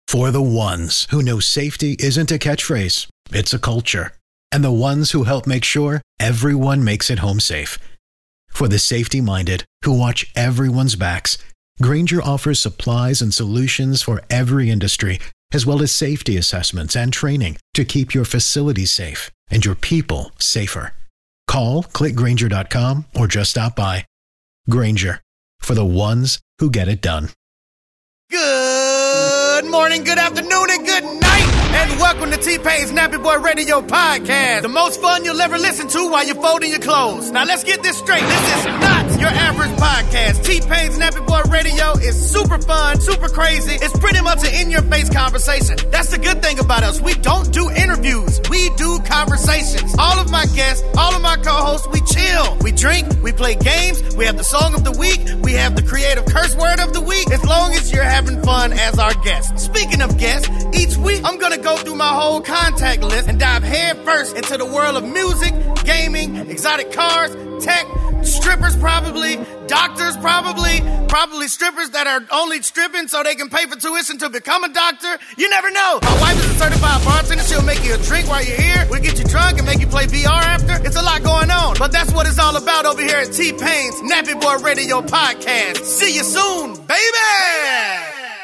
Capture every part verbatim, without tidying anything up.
For the ones who know safety isn't a catchphrase, it's a culture. And the ones who help make sure everyone makes it home safe. For the safety-minded who watch everyone's backs, Grainger offers supplies and solutions for every industry, as well as safety assessments and training to keep your facilities safe and your people safer. Call, click Grainger dot com, or just stop by. Grainger, for the ones who get it done. Good morning, good afternoon, and good night, and welcome to T-Pain's Nappy Boy Radio Podcast, the most fun you'll ever listen to while you're folding your clothes. Now let's get this straight. This is not your average podcast. T-Pain's Nappy Boy Radio is super fun, super crazy. It's pretty much an in-your-face conversation. That's the good thing about us. We don't do interviews. We do conversations. All of my guests, all of my co-hosts, we chill. We drink, we play games, we have the song of the week, we have the creative curse word of the week, as long as you're having fun as our guest. Speaking of guests, each week I'm going to go through my whole contact list and dive head first into the world of music, gaming, exotic cars, tech, strippers probably, doctors probably, probably strippers that are only stripping so they can pay for tuition to become a doctor. You never know. My wife is a certified bartender. She'll make you a drink while you're here. We'll get you drunk and make you play V R after. It's a lot going on. But that's what it's all about over here at T-Pain's Nappy Boy Radio Podcast. See you soon, baby!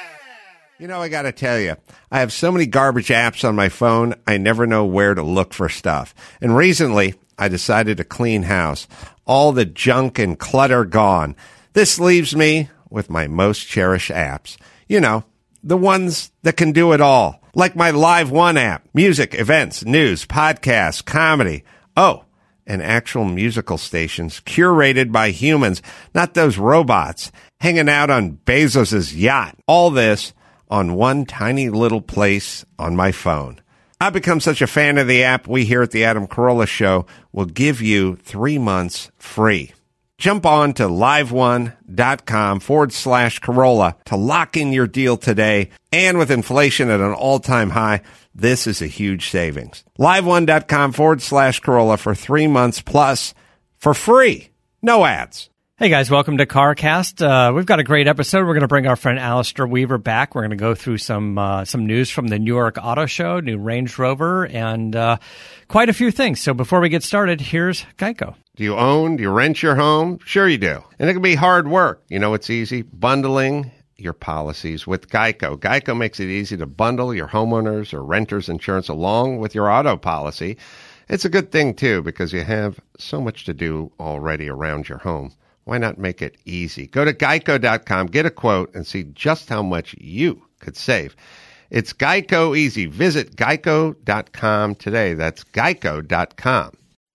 You know, I got to tell you, I have so many garbage apps on my phone, I never know where to look for stuff. And recently, I decided to clean house. All the junk and clutter gone. This leaves me with my most cherished apps. You know, the ones that can do it all. Like my Live One app. Music, events, news, podcasts, comedy. Oh, and actual musical stations curated by humans, not those robots hanging out on Bezos's yacht. All this on one tiny little place on my phone. I've become such a fan of the app, we here at the Adam Carolla Show will give you three months free. Jump on to liveone.com forward slash Carolla to lock in your deal today. And with inflation at an all-time high, this is a huge savings. liveone.com forward slash Carolla for three months plus for free. No ads. Hey guys, welcome to CarCast. Uh, we've got a great episode. We're going to bring our friend Alistair Weaver back. We're going to go through some uh, some news from the New York Auto Show, new Range Rover, and uh, quite a few things. So before we get started, here's Geico. Do you own? Do you rent your home? Sure you do. And it can be hard work. You know it's easy? Bundling your policies with Geico. Geico makes it easy to bundle your homeowners or renters insurance along with your auto policy. It's a good thing, too, because you have so much to do already around your home. Why not make it easy? Go to geico dot com, get a quote, and see just how much you could save. It's Geico easy. Visit geico dot com today. That's geico dot com.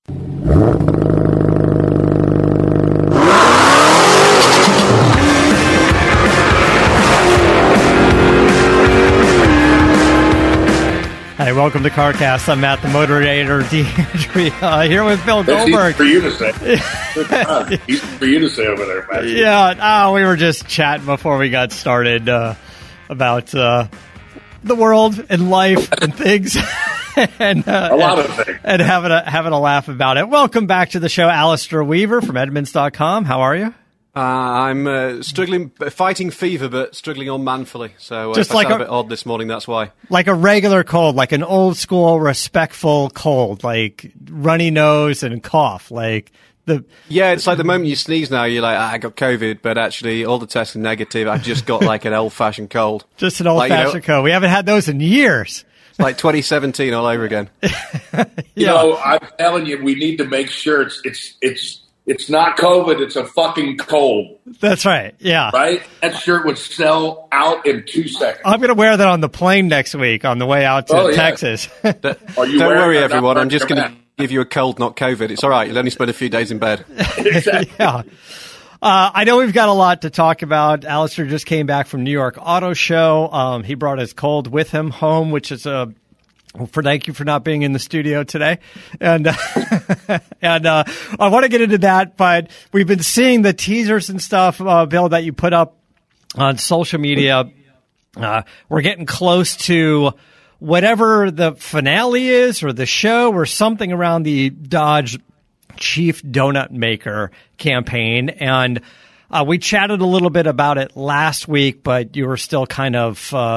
Hey, welcome to CarCast. I'm Matt, the Motorator D'Andrea, uh, here with Bill Goldberg. It's easy for you to say. Easy for you to say over there, Matt. Yeah, oh, we were just chatting before we got started uh, about uh, the world and life and things. and uh, A lot and, of things. And having a, having a laugh about it. Welcome back to the show, Alistair Weaver from Edmunds dot com. How are you? Uh, I'm uh, struggling, fighting fever, but struggling on manfully. So uh, Just if like I sound a- a bit odd this morning, that's why. Like a regular cold, like an old school, respectful cold, like runny nose and cough, like the. Yeah, it's like the moment you sneeze now, you're like, ah, I got COVID, but actually all the tests are negative. I've just got like an old-fashioned cold. Just an old-fashioned like, you know, cold. We haven't had those in years. Like twenty seventeen all over again. You Yeah. know, I'm telling you, we need to make sure it's it's it's it's not COVID. It's a fucking cold, That's right. Yeah. right? That shirt would sell out in two seconds. I'm going to wear that on the plane next week on the way out to Oh, yeah. Texas. Are you Don't wearing worry, that? Not everyone. I'm just wearing going to give you a cold, not COVID. It's all right. You'll only spend a few days in bed. Exactly. Yeah. Uh, I know we've got a lot to talk about. Alistair just came back from New York Auto Show. Um, he brought his cold with him home, which is a Well, for thank you for not being in the studio today, and uh, and uh, I want to get into that. But we've been seeing the teasers and stuff, uh, Bill, that you put up on social media. Uh, we're getting close to whatever the finale is, or the show, or something around the Dodge Chief Donut Maker campaign, and uh, we chatted a little bit about it last week, but you were still kind of. Uh,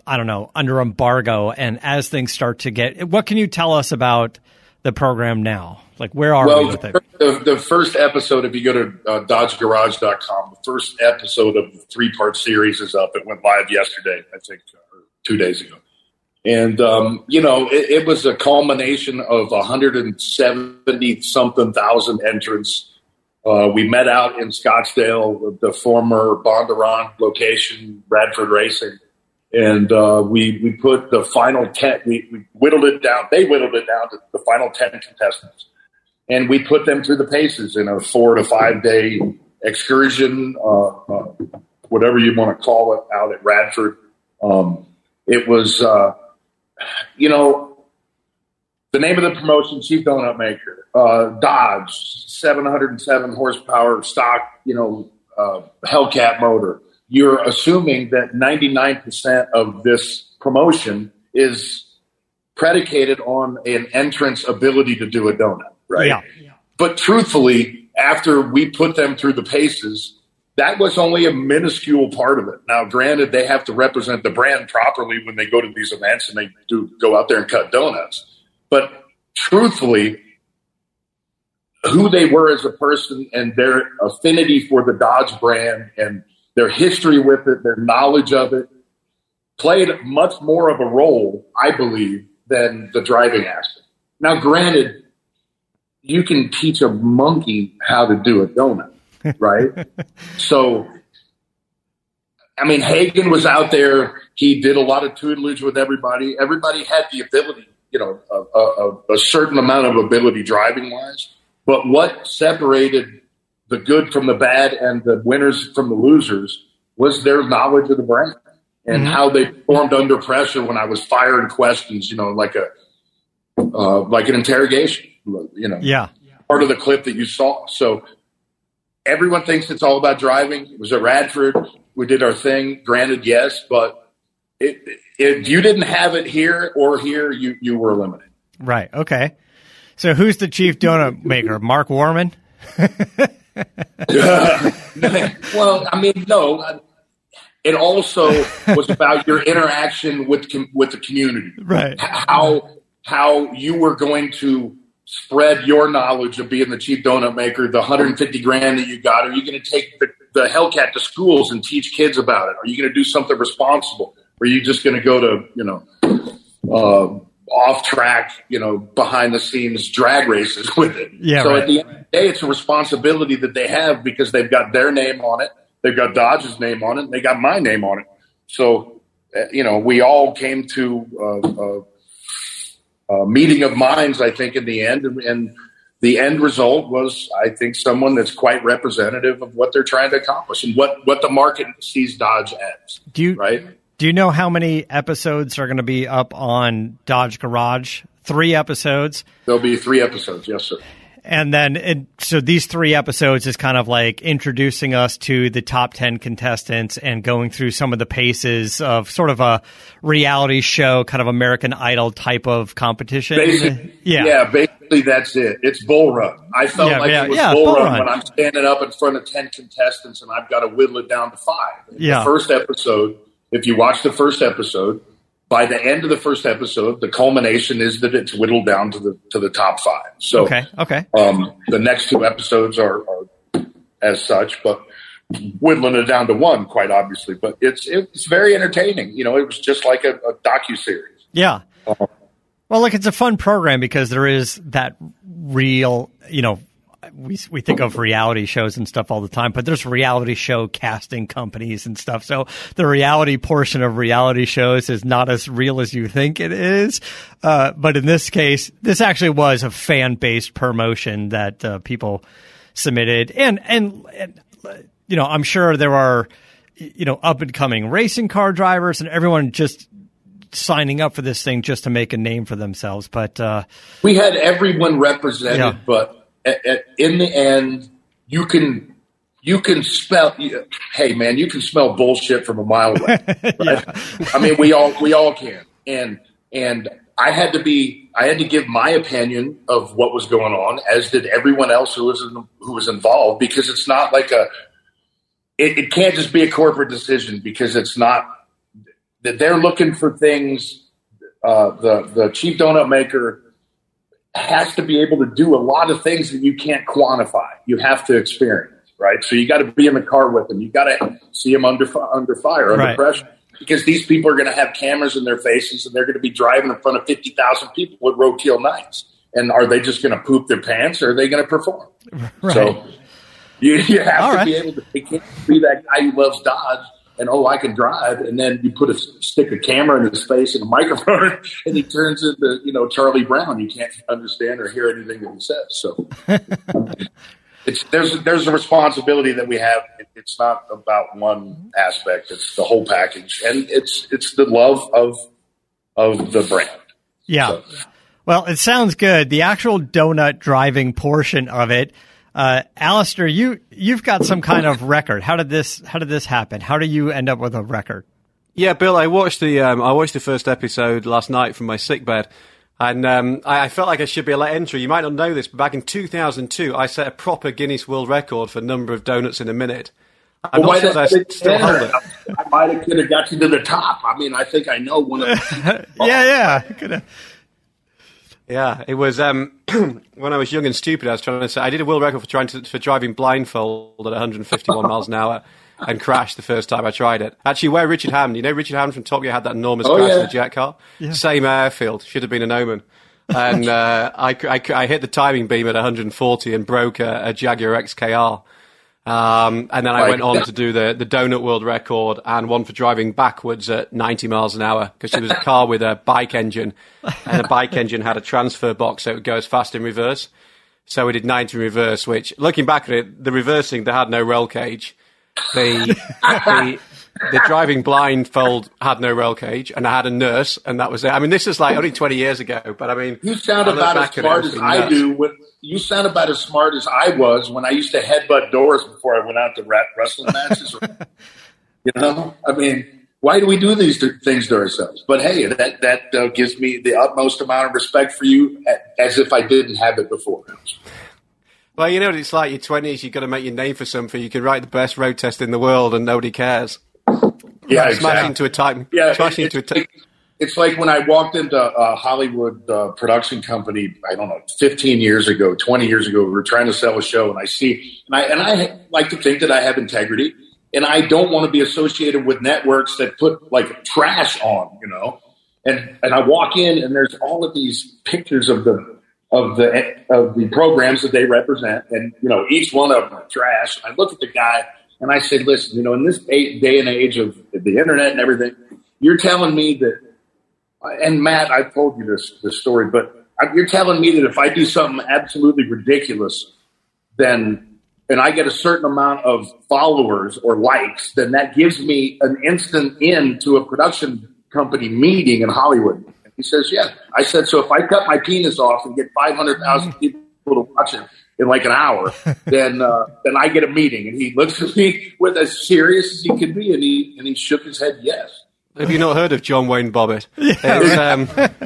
I don't know, under embargo, and as things start to get, what can you tell us about the program now? Like, where are well, we with it? The, the first episode, if you go to uh, dodge garage dot com, the first episode of the three-part series is up. It went live yesterday, I think, or two days ago. And, um, you know, it, it was a culmination of one hundred seventy-something thousand entrants. Uh, we met out in Scottsdale, the former Bondurant location, Radford Racing. And uh, we we put the final ten, we, we whittled it down. They whittled it down to the final ten contestants. And we put them through the paces in a four to five day excursion, uh, uh, whatever you want to call it, out at Radford. Um, it was, uh, you know, the name of the promotion, Chief Donut Maker, uh, Dodge, seven hundred seven horsepower stock, you know, uh, Hellcat motor. You're assuming that ninety-nine percent of this promotion is predicated on an entrant's ability to do a donut, right? Yeah. But truthfully, after we put them through the paces, that was only a minuscule part of it. Now, granted, they have to represent the brand properly when they go to these events and they do go out there and cut donuts. But truthfully, who they were as a person and their affinity for the Dodge brand and their history with it, their knowledge of it, played much more of a role, I believe, than the driving aspect. Now, granted, you can teach a monkey how to do a donut, right? So, I mean, Hagen was out there. He did a lot of tutelage with everybody. Everybody had the ability, you know, a, a, a certain amount of ability driving-wise. But what separated the good from the bad and the winners from the losers was their knowledge of the brand and mm-hmm. how they performed under pressure when I was firing questions, you know, like a uh, like an interrogation, you know, yeah, part of the clip that you saw. So everyone thinks it's all about driving. It was at Radford. We did our thing. Granted, yes, but it, if you didn't have it here or here, you, you were eliminated. Right. Okay. So who's the Chief Donut Maker? Mark Warman? Well, I mean, no. It also was about your interaction with with the community, right? How how you were going to spread your knowledge of being the Chief Donut Maker, the one hundred fifty grand that you got. Are you going to take the, the Hellcat to schools and teach kids about it? Are you going to do something responsible? Or are you just going to go to you know uh, off track, you know, behind the scenes drag races with it? Yeah. So right. at the end of the day, it's a responsibility that they have because they've got their name on it. They've got Dodge's name on it, and they got my name on it. So, uh, you know, we all came to uh, a, a meeting of minds, I think, in the end. And, and the end result was, I think, someone that's quite representative of what they're trying to accomplish and what, what the market sees Dodge as. Do you, right? Do you know how many episodes are going to be up on Dodge Garage? Three episodes? There'll be three episodes, yes, sir. And then, it, so these three episodes is kind of like introducing us to the top ten contestants and going through some of the paces of sort of a reality show, kind of American Idol type of competition. Basically, yeah. yeah, basically that's it. It's Bull Run. I felt yeah, like yeah, it was yeah, Bull, Bull Run, Run when I'm standing up in front of ten contestants and I've got to whittle it down to five. Yeah. The first episode, if you watch the first episode, by the end of the first episode, the culmination is that it's whittled down to the to the top five. So, okay, okay. Um, the next two episodes are, are as such, but whittling it down to one, quite obviously. But it's it's very entertaining. You know, it was just like a, a docuseries. Yeah. Um, well, look, it's a fun program because there is that real, you know, we we think of reality shows and stuff all the time, but there's reality show casting companies and stuff. So the reality portion of reality shows is not as real as you think it is. Uh, but in this case, this actually was a fan-based promotion that uh, people submitted. And, and, and, you know, I'm sure there are, you know, up-and-coming racing car drivers and everyone just signing up for this thing just to make a name for themselves. But uh, we had everyone represented, yeah. but At, at, in the end, you can you can smell. Hey, man, you can smell bullshit from a mile away. Right? yeah. I mean, we all we all can. And and I had to be I had to give my opinion of what was going on, as did everyone else who was in, who was involved, because it's not like a. It, it can't just be a corporate decision because it's not. that they're looking for things. Uh, the the cheap donut maker has to be able to do a lot of things that you can't quantify. You have to experience, right? So you got to be in the car with them. You got to see them under under fire, under right. pressure, because these people are going to have cameras in their faces, and they're going to be driving in front of fifty thousand people with roadkill nights. And are they just going to poop their pants, or are they going to perform? Right. So you, you have All to right. be able to. They can't be that guy who loves Dodge. And, oh, I can drive. And then you put a stick a camera in his face and a microphone, and he turns into, you know, Charlie Brown. You can't understand or hear anything that he says. So it's there's there's a responsibility that we have. It, it's not about one aspect. It's the whole package, and it's it's the love of of the brand. Yeah. So. Well, it sounds good. The actual donut driving portion of it. Uh, Alistair, you, you've got some kind of record. How did this, how did this happen? How do you end up with a record? Yeah, Bill, I watched the, um, I watched the first episode last night from my sickbed, and, um, I, I felt like I should be a late entry. You might not know this, but back in two thousand two, I set a proper Guinness World Record for number of donuts in a minute. I'm Well, not sure that I still hold it. I might have could have got you to the top. I mean, I think I know one of them. yeah, yeah. Coulda. Yeah, it was um, when I was young and stupid. I was trying to say I did a world record for trying to for driving blindfold at one hundred fifty-one miles an hour and crashed the first time I tried it. Actually, where Richard Hammond, you know, Richard Hammond from Top Gear had that enormous Oh, crash yeah. in the jet car. Yeah. Same airfield, should have been an omen. And uh, I, I, I hit the timing beam at one hundred forty and broke a, a Jaguar X K R. Um, and then I Right. went on to do the, the donut world record and one for driving backwards at ninety miles an hour because it was a car with a bike engine, and the bike engine had a transfer box so it would go as fast in reverse. So we did ninety in reverse, which, looking back at it, the reversing, they had no roll cage. The, the, the driving blindfold had no roll cage, and I had a nurse, and that was it. I mean, this is like only twenty years ago, but I mean... You sound I look about as back at it, smart it's as been I nuts. do. When, you sound about as smart as I was when I used to headbutt doors before I went out to rat wrestling matches. You know, I mean, why do we do these th- things to ourselves? But hey, that that uh, gives me the utmost amount of respect for you, a- as if I didn't have it before. Well, you know what it's like, your twenties, you've got to make your name for something. You can write the best road test in the world and nobody cares. Yeah, Smash exactly. into a time. Yeah, Smash it- into a it's, time. it's like when I walked into a Hollywood uh, production company, I don't know, fifteen years ago, twenty years ago, we were trying to sell a show, and I see, and I, and I like to think that I have integrity, and I don't want to be associated with networks that put like trash on, you know, and, and I walk in and there's all of these pictures of the, of the, of the programs that they represent. And, you know, each one of them are trash. I look at the guy and I say, listen, you know, in this day and age of the internet and everything, you're telling me that, and Matt, I've told you this, this story, but you're telling me that if I do something absolutely ridiculous, then, and I get a certain amount of followers or likes, then that gives me an instant in to a production company meeting in Hollywood. And he says, yeah. I said, so if I cut my penis off and get five hundred thousand people to watch it in like an hour, then uh, then I get a meeting. And he looks at me with as serious as he could be, and he and he shook his head yes. Have you not heard of John Wayne Bobbitt? It's, um,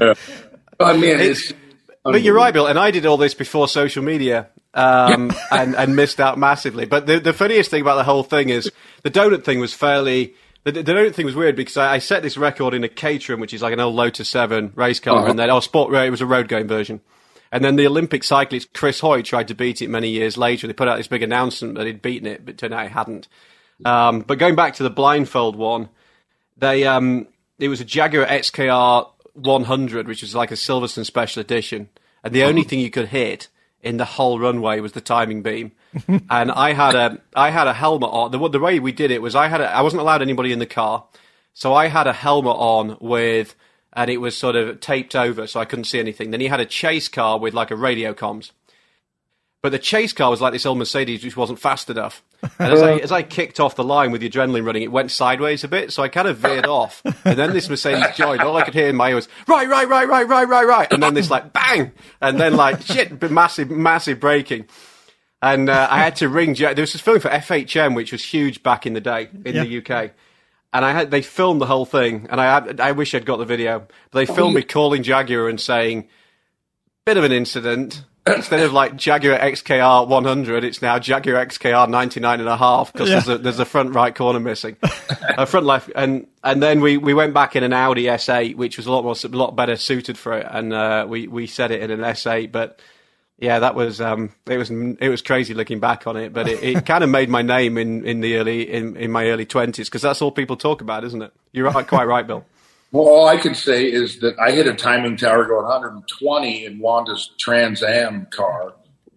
I mean, it's, but you're right, Bill, and I did all this before social media um, and, and missed out massively. But the, the funniest thing about the whole thing is the donut thing was fairly... The, the donut thing was weird because I, I set this record in a Caterham, which is like an old Lotus seven race car, Uh-huh. and then, oh, sport, it was a road-going version. And then the Olympic cyclist Chris Hoy tried to beat it many years later. They put out this big announcement that he'd beaten it, but it turned out he hadn't. Um, but going back to the blindfold one, they um, it was a Jaguar X K R one hundred, which was like a Silverstone special edition. And the only thing you could hit in the whole runway was the timing beam. And I had a I had a helmet on. The, the way we did it was I had a, I wasn't allowed anybody in the car, so I had a helmet on with, and it was sort of taped over, so I couldn't see anything. Then he had a chase car with like a radio comms. But the chase car was like this old Mercedes, which wasn't fast enough. And as I, as I kicked off the line with the adrenaline running, it went sideways a bit, so I kind of veered off. And then this Mercedes joined. All I could hear in my ear was, right, right, right, right, right, right, right. And then this like, bang! And then like, shit, massive, massive braking. And uh, I had to ring, there was this film for F H M, which was huge back in the day in Yeah. the U K. And I had, they filmed the whole thing, and I had, I wish I'd got the video, but they filmed me calling Jaguar and saying, bit of an incident, Instead of like Jaguar X K R one hundred, it's now Jaguar X K R ninety-nine and a half because yeah. there's, a, there's a front right corner missing, a front left, and and then we, we went back in an Audi S eight, which was a lot more a lot better suited for it, and uh, we we set it in an S eight, but yeah, that was um it was it was crazy looking back on it, but it, it kind of made my name in, in the early in, in my early twenties because that's all people talk about, isn't it? You're right, quite right, Bill. Well, all I can say is that I hit a timing tower going one hundred twenty in Wanda's Trans Am car,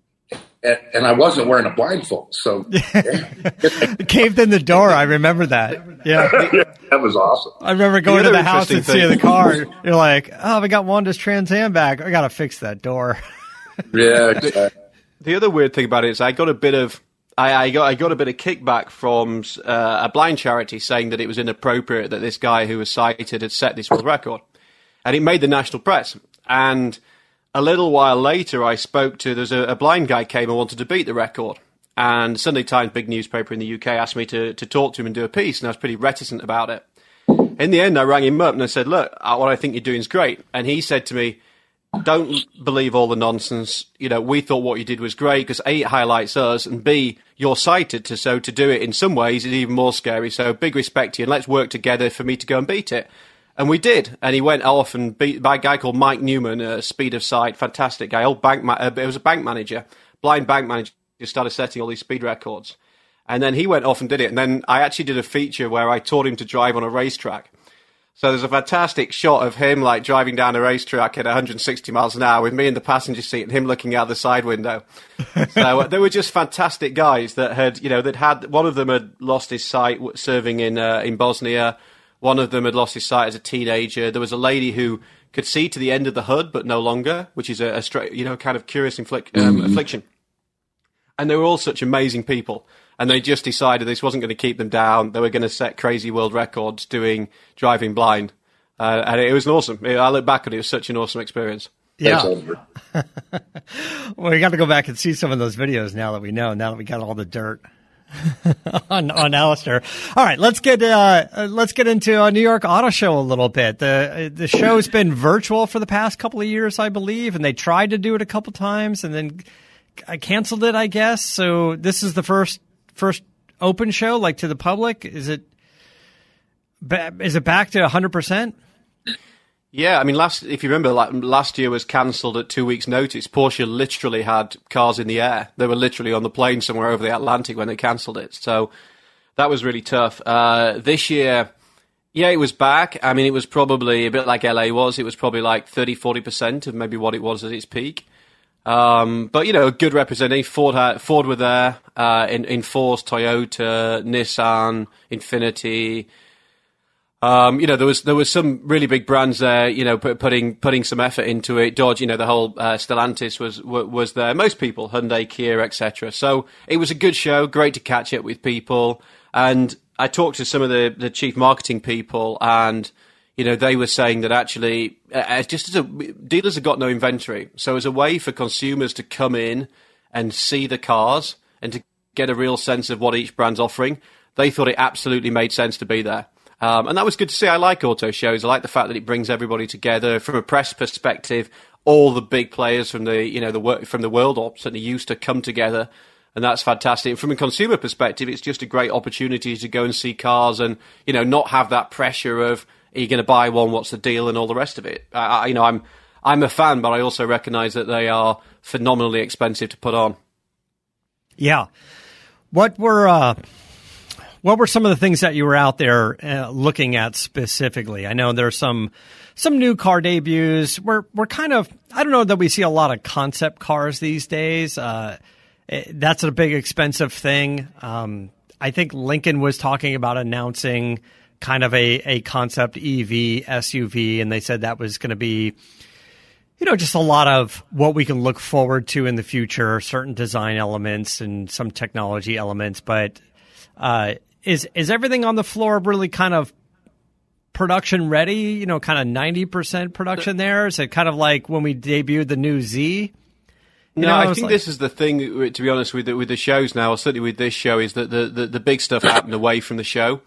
and, and I wasn't wearing a blindfold. So yeah. Caved in the door. I remember that. Yeah. Yeah, that was awesome. I remember going the to the house and seeing the car. You're like, oh, we got Wanda's Trans Am back. I got to fix that door. Yeah, exactly. The other weird thing about it is I got a bit of I, I got I got a bit of kickback from uh, a blind charity saying that it was inappropriate that this guy who was sighted had set this world record, and it made the national press. And a little while later, I spoke to there's a, a blind guy came and wanted to beat the record, and Sunday Times, big newspaper in the U K, asked me to to talk to him and do a piece, and I was pretty reticent about it. In the end, I rang him up and I said, "Look, what I think you're doing is great," and he said to me, "Don't believe all the nonsense. You know, we thought what you did was great because A, it highlights us, and B, you're sighted, to, so to do it in some ways is even more scary. So big respect to you, and let's work together for me to go and beat it." And we did. And he went off and beat by a guy called Mike Newman, uh, Speed of Sight, fantastic guy, old bank, ma- uh, it was a bank manager, blind bank manager, who started setting all these speed records. And then he went off and did it. And then I actually did a feature where I taught him to drive on a racetrack. So there's a fantastic shot of him like driving down a racetrack at one hundred sixty miles an hour with me in the passenger seat and him looking out the side window. So uh, they were just fantastic guys that had, you know, that had, one of them had lost his sight serving in uh, in Bosnia. One of them had lost his sight as a teenager. There was a lady who could see to the end of the hood but no longer, which is a, a straight, you know, kind of curious inflic- um, mm-hmm. affliction. And they were all such amazing people. And they just decided this wasn't going to keep them down. They were going to set crazy world records doing driving blind. Uh, and it was an awesome. I look back on it, it was such an awesome experience. Yeah. Well, we got to go back and see some of those videos now that we know, now that we got all the dirt on on Alistair. All right, let's get uh, let's get into a New York Auto Show a little bit. The the show's been virtual for the past couple of years, I believe, and they tried to do it a couple times and then I canceled it, I guess. So this is the first first open show, like to the public. Is it is it back to one hundred percent? Yeah, I mean, last if you remember, like, last year was cancelled at two weeks' notice. Porsche literally had cars in the air. They were literally on the plane somewhere over the Atlantic when they cancelled it. So that was really tough. Uh, this year, yeah, it was back. I mean, it was probably a bit like L A was. It was probably like thirty, forty percent of maybe what it was at its peak. Um, but, you know, a good representative. Ford had, Ford were there, uh, in, in Force, Toyota, Nissan, Infiniti. Um, you know, there was there was some really big brands there, you know, put, putting putting some effort into it. Dodge, you know, the whole uh, Stellantis was was there. Most people, Hyundai, Kia, et cetera. So it was a good show, great to catch up with people. And I talked to some of the, the chief marketing people, and you know, they were saying that actually, uh, just as a dealers have got no inventory, so as a way for consumers to come in and see the cars and to get a real sense of what each brand's offering, they thought it absolutely made sense to be there. Um, and that was good to see. I like auto shows. I like the fact that it brings everybody together. From a press perspective, all the big players from the you know the from the world or certainly used to come together, and that's fantastic. From a consumer perspective, it's just a great opportunity to go and see cars and you know not have that pressure of are you going to buy one? What's the deal? And all the rest of it. I, you know, I'm I'm a fan, but I also recognise that they are phenomenally expensive to put on. Yeah, what were. Uh... What were some of the things that you were out there uh, looking at specifically? I know there's some some new car debuts. We're we're kind of I don't know that we see a lot of concept cars these days. Uh, it, that's a big expensive thing. Um, I think Lincoln was talking about announcing kind of a a concept E V S U V, and they said that was going to be, you know, just a lot of what we can look forward to in the future. Certain design elements and some technology elements, but. Uh, Is is everything on the floor really kind of production ready? You know, kind of ninety percent production there? Is it kind of like when we debuted the new Z? You no, know, I think like... this is the thing, to be honest, with the, with the shows now, or certainly with this show, is that the, the, the big stuff happened away from the show.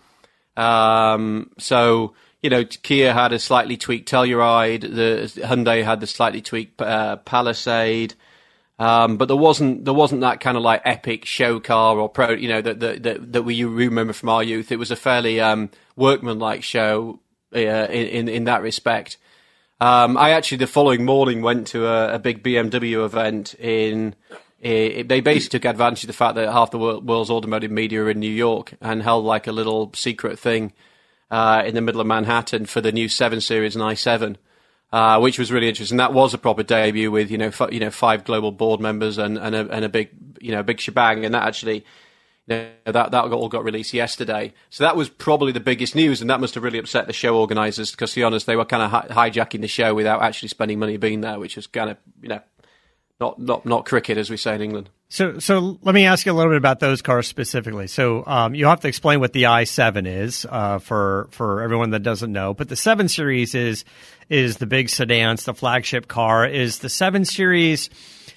Um, so, you know, Kia had a slightly tweaked Telluride, the Hyundai had the slightly tweaked uh, Palisade. Um, but there wasn't there wasn't that kind of like epic show car or pro, you know, that that that, that we remember from our youth. It was a fairly um, workmanlike show uh, in, in in that respect. Um, I actually the following morning went to a, a big B M W event in. It, they basically took advantage of the fact that half the world's automotive media are in New York and held like a little secret thing uh, in the middle of Manhattan for the new seven series and i seven. Uh, which was really interesting. That was a proper debut with, you know, f- you know, five global board members and, and a and a big, you know, big shebang. And that actually, you know, that that all got released yesterday. So that was probably the biggest news, and that must have really upset the show organisers because, to be honest, they were kind of hi- hijacking the show without actually spending money being there, which was kind of, you know, not not not cricket as we say in England. So, so let me ask you a little bit about those cars specifically. So, um, you have to explain what the i seven is uh, for for everyone that doesn't know. But the seven Series is is the big sedan, it's the flagship car. Is the seven Series?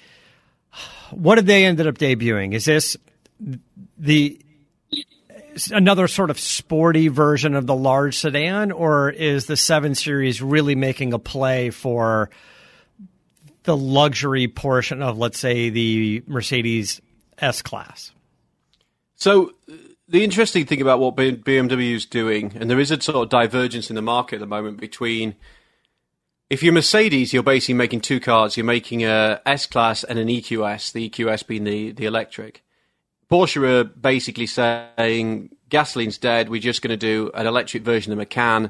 What did they ended up debuting? Is this the another sort of sporty version of the large sedan, or is the seven Series really making a play for the luxury portion of, let's say, the Mercedes S-Class? So the interesting thing about what B M W is doing, and there is a sort of divergence in the market at the moment between, if you're Mercedes, you're basically making two cars. You're making a S-Class and an E Q S, the E Q S being the, the electric. Porsche are basically saying, gasoline's dead, we're just going to do an electric version of Macan,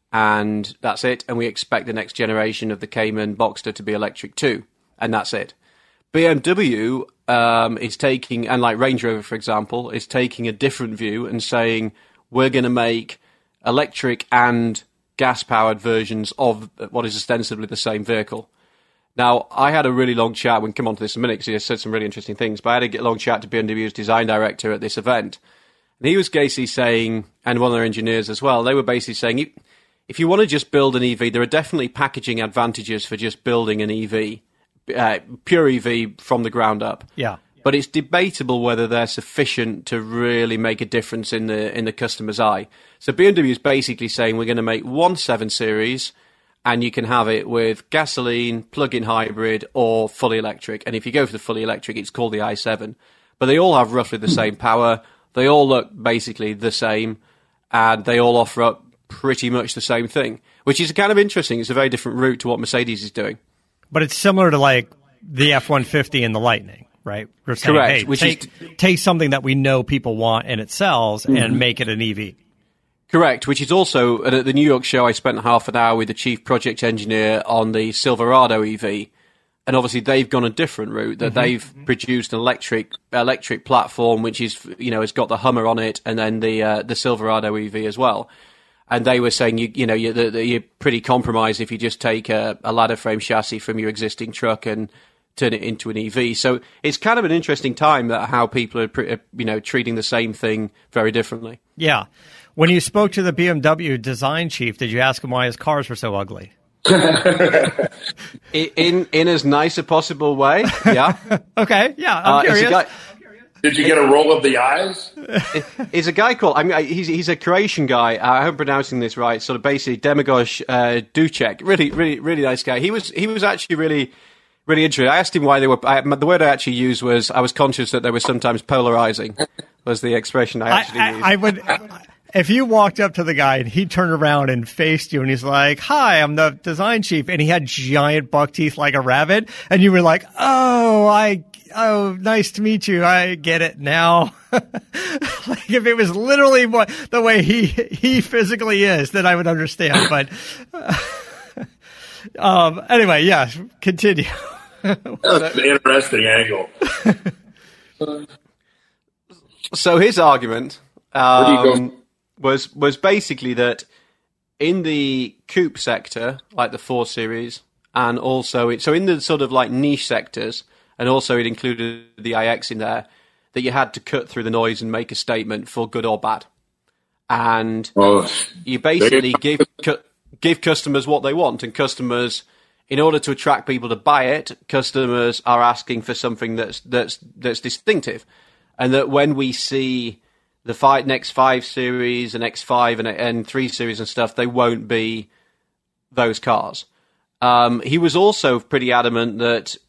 and that's it. And we expect the next generation of the Cayman Boxster to be electric too, and that's it. B M W um, is taking, and like Range Rover, for example, is taking a different view and saying we're going to make electric and gas-powered versions of what is ostensibly the same vehicle. Now, I had a really long chat. We can come on to this in a minute because he said some really interesting things. But I had a long chat to B M W's design director at this event, and he was basically saying, and one of their engineers as well, they were basically saying, if you want to just build an E V, there are definitely packaging advantages for just building an E V, uh, pure E V from the ground up. Yeah. But it's debatable whether they're sufficient to really make a difference in the in the customer's eye. So B M W is basically saying we're going to make one seven Series, and you can have it with gasoline, plug-in hybrid, or fully electric. And if you go for the fully electric, it's called the i seven. But they all have roughly the same power. They all look basically the same, and they all offer up pretty much the same thing, which is kind of interesting. It's a very different route to what Mercedes is doing. But it's similar to like the F one fifty and the Lightning, right? We're saying, correct. Hey, which take, is take something that we know people want and it sells mm-hmm. and make it an E V. Correct, which is also, at the New York show, I spent half an hour with the chief project engineer on the Silverado E V. And obviously they've gone a different route, that mm-hmm. they've produced an electric electric platform, which is, you know, has got the Hummer on it, and then the uh, the Silverado E V as well. And they were saying, you you know, you're, you're pretty compromised if you just take a, a ladder frame chassis from your existing truck and turn it into an E V. So it's kind of an interesting time that how people are, you know, treating the same thing very differently. Yeah. When you spoke to the B M W design chief, did you ask him why his cars were so ugly? in in as nice a possible way, yeah. Okay, yeah, I'm uh, curious. Guy, Did you get a roll of the eyes? He's a guy called, I mean, he's he's a Croatian guy. I hope I'm pronouncing this right. Sort of basically Demagoj uh, Ducek. Really, really, really nice guy. He was he was actually really, really interesting. I asked him why they were. I, the word I actually used was I was conscious that they were sometimes polarizing. Was the expression I actually I, used. I, I would. If you walked up to the guy and he turned around and faced you and he's like, "Hi, I'm the design chief," and he had giant buck teeth like a rabbit, and you were like, "Oh, I." Oh, nice to meet you. I get it now. Like if it was literally what, the way he he physically is, then I would understand. But uh, um, anyway, yeah, continue. That's an interesting angle. So his argument um, was was basically that in the coupe sector, like the four series, and also it, so in the sort of like niche sectors. And also it included the i X in there, that you had to cut through the noise and make a statement for good or bad. And oh, you basically give cu- give customers what they want. And customers, in order to attract people to buy it, customers are asking for something that's that's that's distinctive. And that when we see the five, next five series and X five and, and three series and stuff, they won't be those cars. Um, he was also pretty adamant that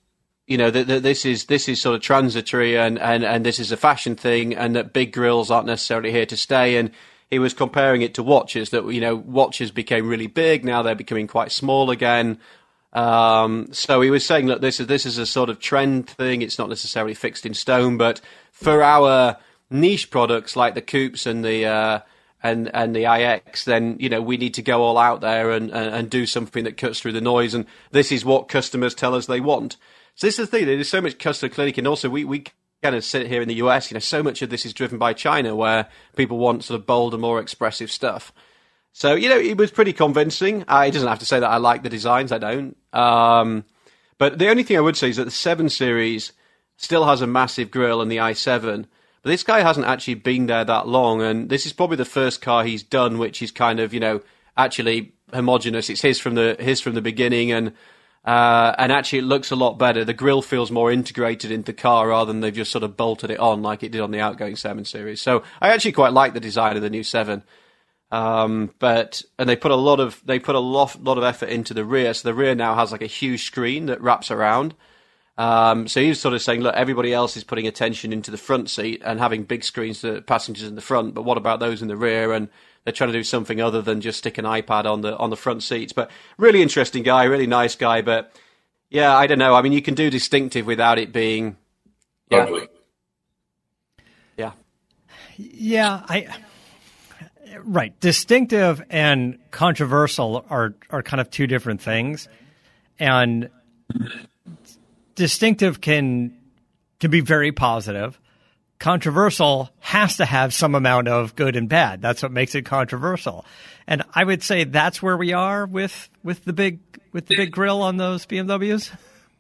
you know, that, that this is this is sort of transitory and, and, and this is a fashion thing, and that big grills aren't necessarily here to stay. And he was comparing it to watches, that, you know, watches became really big, now they're becoming quite small again. Um, so he was saying, look, this is this is a sort of trend thing. It's not necessarily fixed in stone, but for our niche products like the coupes and the uh, and and the I X, then, you know, we need to go all out there and, and, and do something that cuts through the noise. And this is what customers tell us they want. So this is the thing. There's so much customer clinic, and also we we kind of sit here in the U S. You know, so much of this is driven by China, where people want sort of bolder, more expressive stuff. So, you know, it was pretty convincing. I doesn't have to say that I like the designs. I don't. Um, but the only thing I would say is that the seven series still has a massive grille and the i seven. But this guy hasn't actually been there that long. And this is probably the first car he's done, which is kind of, you know, actually homogenous. It's his from the his from the beginning. And uh, and actually it looks a lot better. The grille feels more integrated into the car rather than they've just sort of bolted it on like it did on the outgoing seven series. So I actually quite like the design of the new seven. Um, but, and they put a lot of, they put a lot, lot of effort into the rear. So the rear now has like a huge screen that wraps around. Um, so he was sort of saying, look, everybody else is putting attention into the front seat and having big screens for passengers in the front, but what about those in the rear? And they're trying to do something other than just stick an iPad on the, on the front seats. But really interesting guy, really nice guy. But yeah, I don't know. I mean, you can do distinctive without it being yeah. Ugly. Yeah. Yeah. I, Right. Distinctive and controversial are, are kind of two different things. And distinctive can can be very positive. Controversial has to have some amount of good and bad. That's what makes it controversial. And I would say that's where we are with with the big with the big grill on those B M Ws.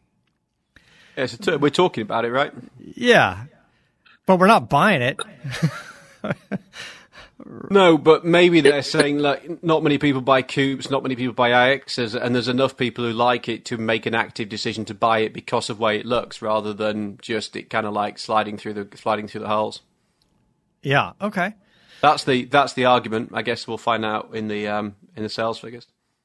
Yeah, so we're talking about it, right? Yeah. But we're not buying it. No, but maybe they're saying, like, not many people buy coupes, not many people buy I Xs, and there's enough people who like it to make an active decision to buy it because of the way it looks, rather than just it kind of like sliding through the sliding through the holes. Yeah. Okay. That's the that's the argument. I guess we'll find out in the um, in the sales figures.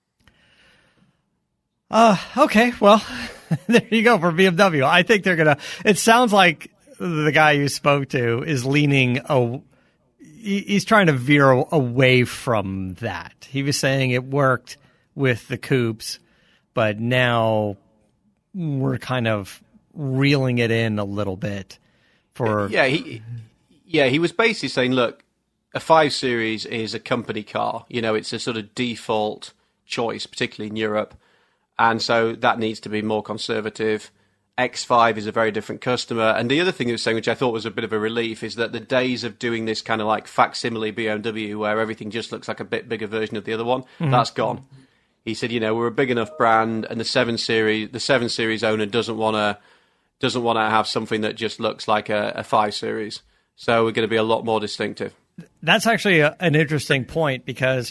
Uh. Okay. Well, there you go for B M W. I think they're gonna. It sounds like the guy you spoke to is leaning a. He's trying to veer away from that. He was saying it worked with the coupes, but now we're kind of reeling it in a little bit for. Yeah, he, yeah, he was basically saying, look, a five series is a company car. You know, it's a sort of default choice, particularly in Europe. And so that needs to be more conservative. X five is a very different customer. And the other thing he was saying, which I thought was a bit of a relief, is that the days of doing this kind of like facsimile B M W where everything just looks like a bit bigger version of the other one, mm-hmm. that's gone. He said, you know, we're a big enough brand, and the seven series, the seven series owner doesn't want to doesn't want to have something that just looks like a, a five series. So we're going to be a lot more distinctive. That's actually a, an interesting point, because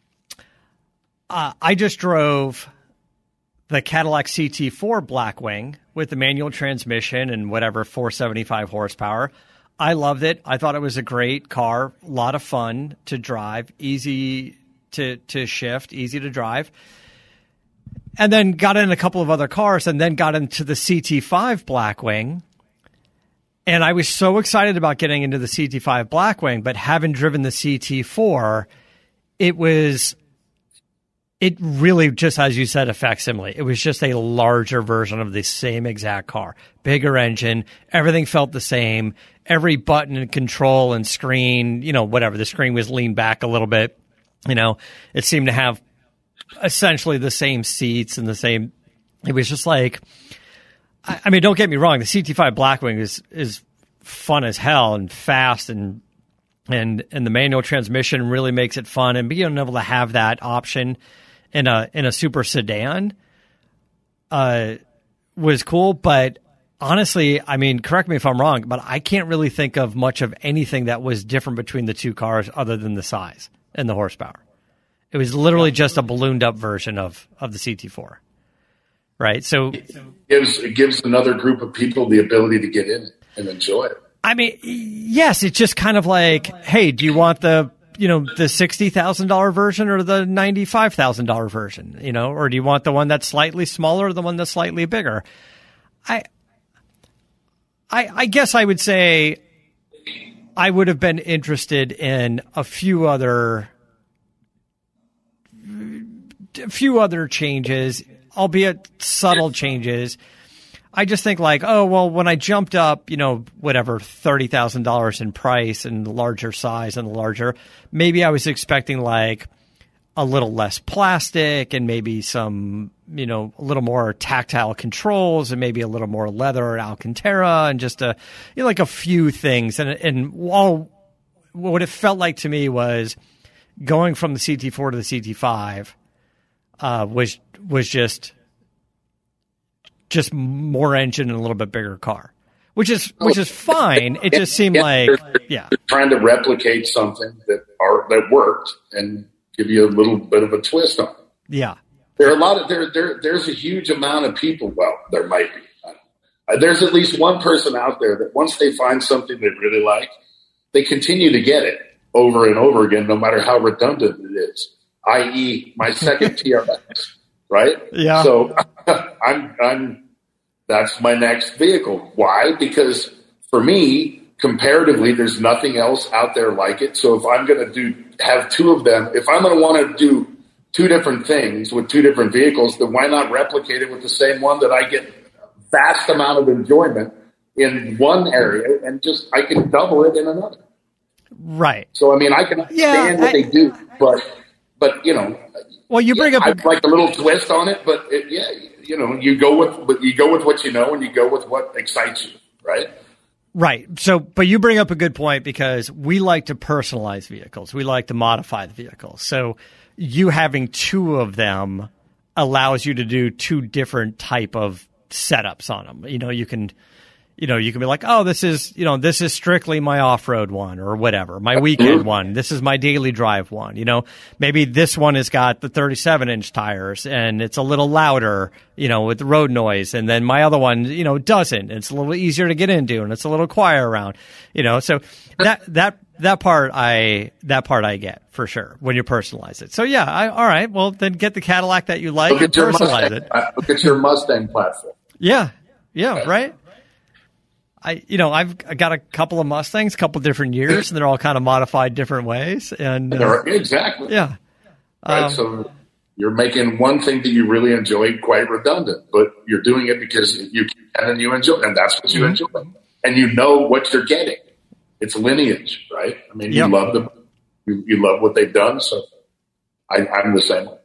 uh, I just drove the Cadillac C T four Blackwing with the manual transmission and whatever, four seventy-five horsepower. I loved it. I thought it was a great car, a lot of fun to drive, easy to to shift, easy to drive. And then got in a couple of other cars, and then got into the C T five Blackwing. And I was so excited about getting into the C T five Blackwing, but having driven the C T four, it was... It really, just as you said, a facsimile. It was just a larger version of the same exact car. Bigger engine. Everything felt the same. Every button and control and screen, you know, whatever. The screen was leaned back a little bit. You know, it seemed to have essentially the same seats and the same. It was just like, I, I mean, don't get me wrong. The C T five Blackwing is, is fun as hell and fast, and, and, and the manual transmission really makes it fun, and being able to have that option in a in a super sedan uh, was cool. But honestly, I mean, correct me if I'm wrong, but I can't really think of much of anything that was different between the two cars other than the size and the horsepower. It was literally just a ballooned up version of, of the C T four, right? So it gives, it gives another group of people the ability to get in and enjoy it. I mean, yes, it's just kind of like, hey, do you want the you know, the sixty thousand dollars version or the ninety-five thousand dollars version, you know, or do you want the one that's slightly smaller or the one that's slightly bigger? I I, I guess I would say I would have been interested in a few other, a few other changes, albeit subtle changes. I just think like, oh, well, when I jumped up, you know, whatever, thirty thousand dollars in price and the larger size and the larger, maybe I was expecting like a little less plastic and maybe some, you know, a little more tactile controls and maybe a little more leather and Alcantara and just a, you know, like a few things. And, and all, what it felt like to me was going from the C T four to the C T five uh, was, was just, just more engine and a little bit bigger car, which is, which is fine. It just seemed yeah, like, they're, yeah, they're trying to replicate something that are, that worked and give you a little bit of a twist on it. Yeah. There are a lot of there. There, there's a huge amount of people. Well, there might be. Uh, there's at least one person out there that once they find something they really like, they continue to get it over and over again, no matter how redundant it is. that is, my second T R X, right? Yeah. So I'm, I'm. That's my next vehicle. Why? Because for me, comparatively, there's nothing else out there like it. So if I'm going to do have two of them, if I'm going to want to do two different things with two different vehicles, then why not replicate it with the same one that I get vast amount of enjoyment in one area and just I can double it in another. Right. So I mean, I can understand yeah, what I, they do, but but you know, well, you bring yeah, up I'd like a little twist on it, but it, yeah, you know, you go with but you go with what you know and you go with what excites you, right? Right. So, but you bring up a good point because we like to personalize vehicles. We like to modify the vehicles. So you having two of them allows you to do two different type of setups on them. You know, you can, you know, you can be like, oh, this is, you know, this is strictly my off-road one or whatever, my weekend one. This is my daily drive one. You know, maybe this one has got the thirty-seven inch tires and it's a little louder, you know, with the road noise. And then my other one, you know, doesn't. It's a little easier to get into and it's a little quieter around, you know, so that, that, that part I, that part I get for sure when you personalize it. So yeah, I, all right. Well, then get the Cadillac that you like and personalize Mustang, it. Look at your Mustang platform. Yeah. Yeah. Right. I, you know, I've got a couple of Mustangs, a couple of different years, and they're all kind of modified different ways. And uh, exactly, yeah. Right. Um, so you're making one thing that you really enjoy quite redundant, but you're doing it because you can and you enjoy, and that's what you mm-hmm. enjoy, and you know what you're getting. It's lineage, right? I mean, yep. you love them, you, you love what they've done. So I, I'm the same way.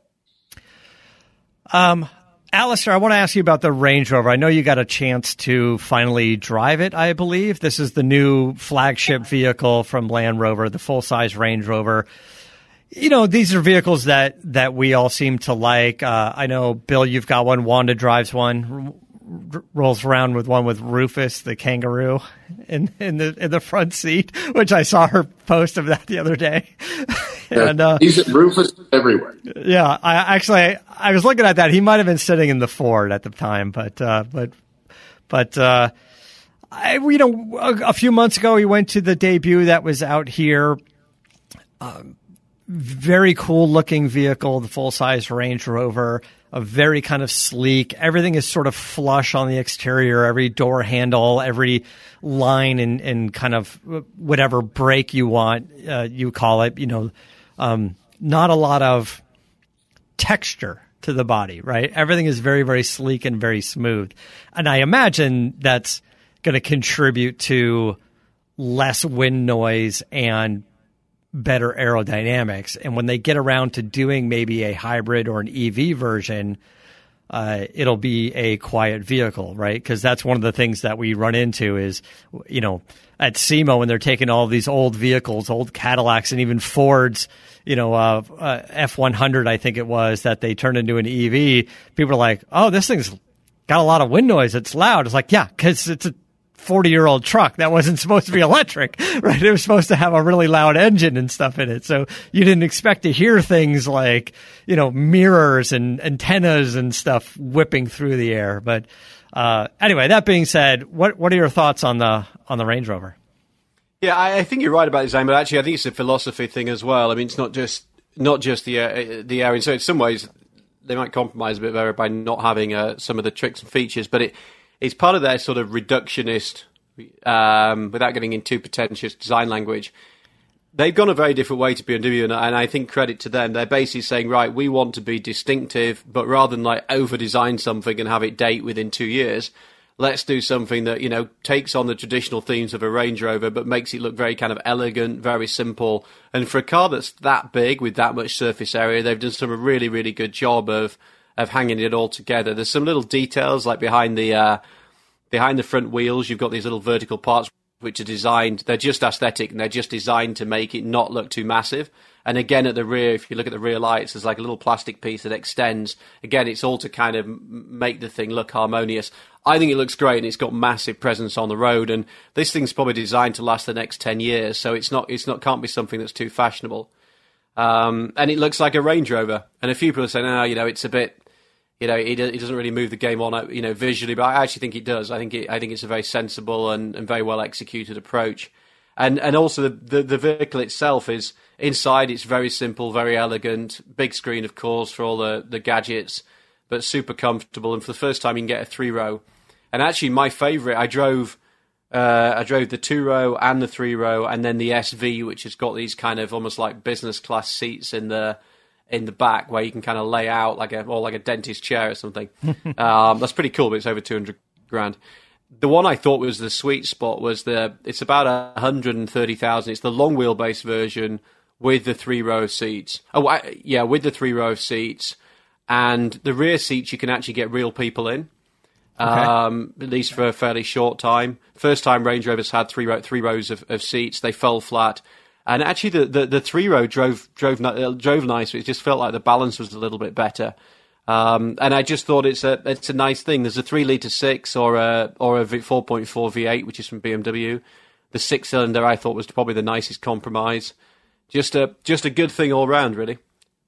Um. Alistair, I want to ask you about the Range Rover. I know you got a chance to finally drive it, I believe. This is the new flagship vehicle from Land Rover, the full-size Range Rover. You know, these are vehicles that, that we all seem to like. Uh, I know, Bill, you've got one. Wanda drives one, r- rolls around with one with Rufus, the kangaroo, in, in the in the front seat, which I saw her post of that the other day. And, uh, he's at Rufus everywhere. Yeah, I actually I was looking at that. He might have been sitting in the Ford at the time, but uh, but but uh, I, you know, a, a few months ago he went to the debut that was out here. Um, very cool looking vehicle, the full size Range Rover. A very kind of sleek. Everything is sort of flush on the exterior. Every door handle, every line, and and kind of whatever brake you want, uh, you call it. You know. Um, not a lot of texture to the body, right? Everything is very, very sleek and very smooth. And I imagine that's going to contribute to less wind noise and better aerodynamics. And when they get around to doing maybe a hybrid or an E V version, uh, it'll be a quiet vehicle, right? Because that's one of the things that we run into is, you know, at SEMA when they're taking all these old vehicles, old Cadillacs and even Fords, you know, uh, uh, F one hundred, I think it was, that they turned into an E V. People are like, oh, this thing's got a lot of wind noise. It's loud. It's like, yeah, because it's a forty-year-old truck that wasn't supposed to be electric, right? It was supposed to have a really loud engine and stuff in it. So you didn't expect to hear things like, you know, mirrors and antennas and stuff whipping through the air. But uh, anyway, that being said, what what are your thoughts on the on the Range Rover? Yeah, I, I think you're right about design, but actually I think it's a philosophy thing as well. I mean, it's not just not just the uh, the air. So in some ways, they might compromise a bit there by not having uh, some of the tricks and features, but it it's part of their sort of reductionist um, without getting in too pretentious design language. They've gone a very different way to B M W, and, and I think credit to them. They're basically saying, right, we want to be distinctive, but rather than like over-design something and have it date within two years, let's do something that, you know, takes on the traditional themes of a Range Rover, but makes it look very kind of elegant, very simple. And for a car that's that big with that much surface area, they've done some a really, really good job of of hanging it all together. There's some little details like behind the uh, behind the front wheels. You've got these little vertical parts which are designed, they're just aesthetic and they're just designed to make it not look too massive. And again, at the rear, if you look at the rear lights, there's like a little plastic piece that extends. Again, it's all to kind of make the thing look harmonious. I think it looks great, and it's got massive presence on the road. And this thing's probably designed to last the next ten years, so it's not, it's not, can't be something that's too fashionable. Um, and it looks like a Range Rover. And a few people are saying, oh, you know, it's a bit, you know, it, it doesn't really move the game on, you know, visually, but I actually think it does. I think it, I think it's a very sensible and, and very well executed approach. And and also the, the the vehicle itself is inside. It's very simple, very elegant. Big screen, of course, for all the, the gadgets, but super comfortable. And for the first time, you can get a three row. And actually, my favourite, I drove uh, I drove the two row and the three row, and then the S V, which has got these kind of almost like business class seats in the in the back where you can kind of lay out like a or like a dentist chair or something. um, that's pretty cool, but it's over two hundred grand. The one I thought was the sweet spot was the, it's about one hundred thirty thousand. It's the long wheelbase version with the three row of seats. Oh, I, yeah, with the three row of seats. And the rear seats you can actually get real people in, okay. um, at least for a fairly short time. First time Range Rovers had three, row, three rows of, of seats. They fell flat. And actually the, the, the three row drove, drove, drove nice. It just felt like the balance was a little bit better. Um, and I just thought it's a it's a nice thing. There's a three litre six or a or a four point four V eight, which is from B M W. The six cylinder I thought was probably the nicest compromise. Just a just a good thing all round, really.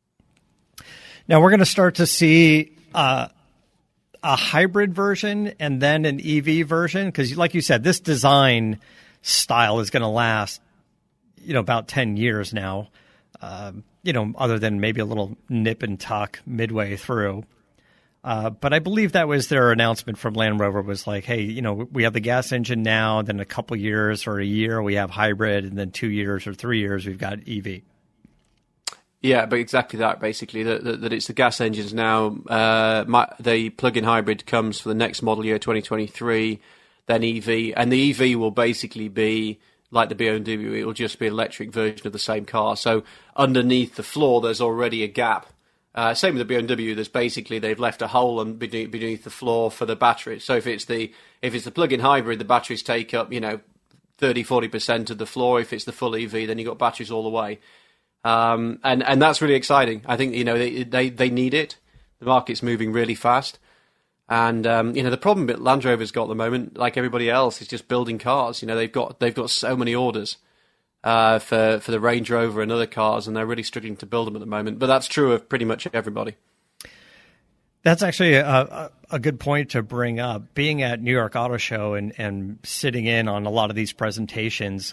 Now we're going to start to see uh, a hybrid version and then an E V version, because, like you said, this design style is going to last, you know, about ten years now. Um, you know, other than maybe a little nip and tuck midway through. Uh, but I believe that was their announcement from Land Rover, was like, hey, you know, we have the gas engine now, then a couple years or a year we have hybrid, and then two years or three years we've got E V. Yeah, but exactly that, basically, that, that, that it's the gas engines now. Uh, my, the plug-in hybrid comes for the next model year, twenty twenty-three, then E V, and the E V will basically be like the B M W, it will just be an electric version of the same car. So underneath the floor, there's already a gap. Uh, same with the B M W. There's basically they've left a hole beneath, beneath the floor for the batteries. So if it's the if it's the plug-in hybrid, the batteries take up, you know, thirty, forty percent of the floor. If it's the full E V, then you've got batteries all the way. Um, and and that's really exciting. I think, you know, they they they need it. The market's moving really fast. And um, you know, the problem that Land Rover's got at the moment, like everybody else, is just building cars. You know, they've got they've got so many orders uh, for for the Range Rover and other cars, and they're really struggling to build them at the moment. But that's true of pretty much everybody. That's actually a, a, a good point to bring up. Being at New York Auto Show and, and sitting in on a lot of these presentations,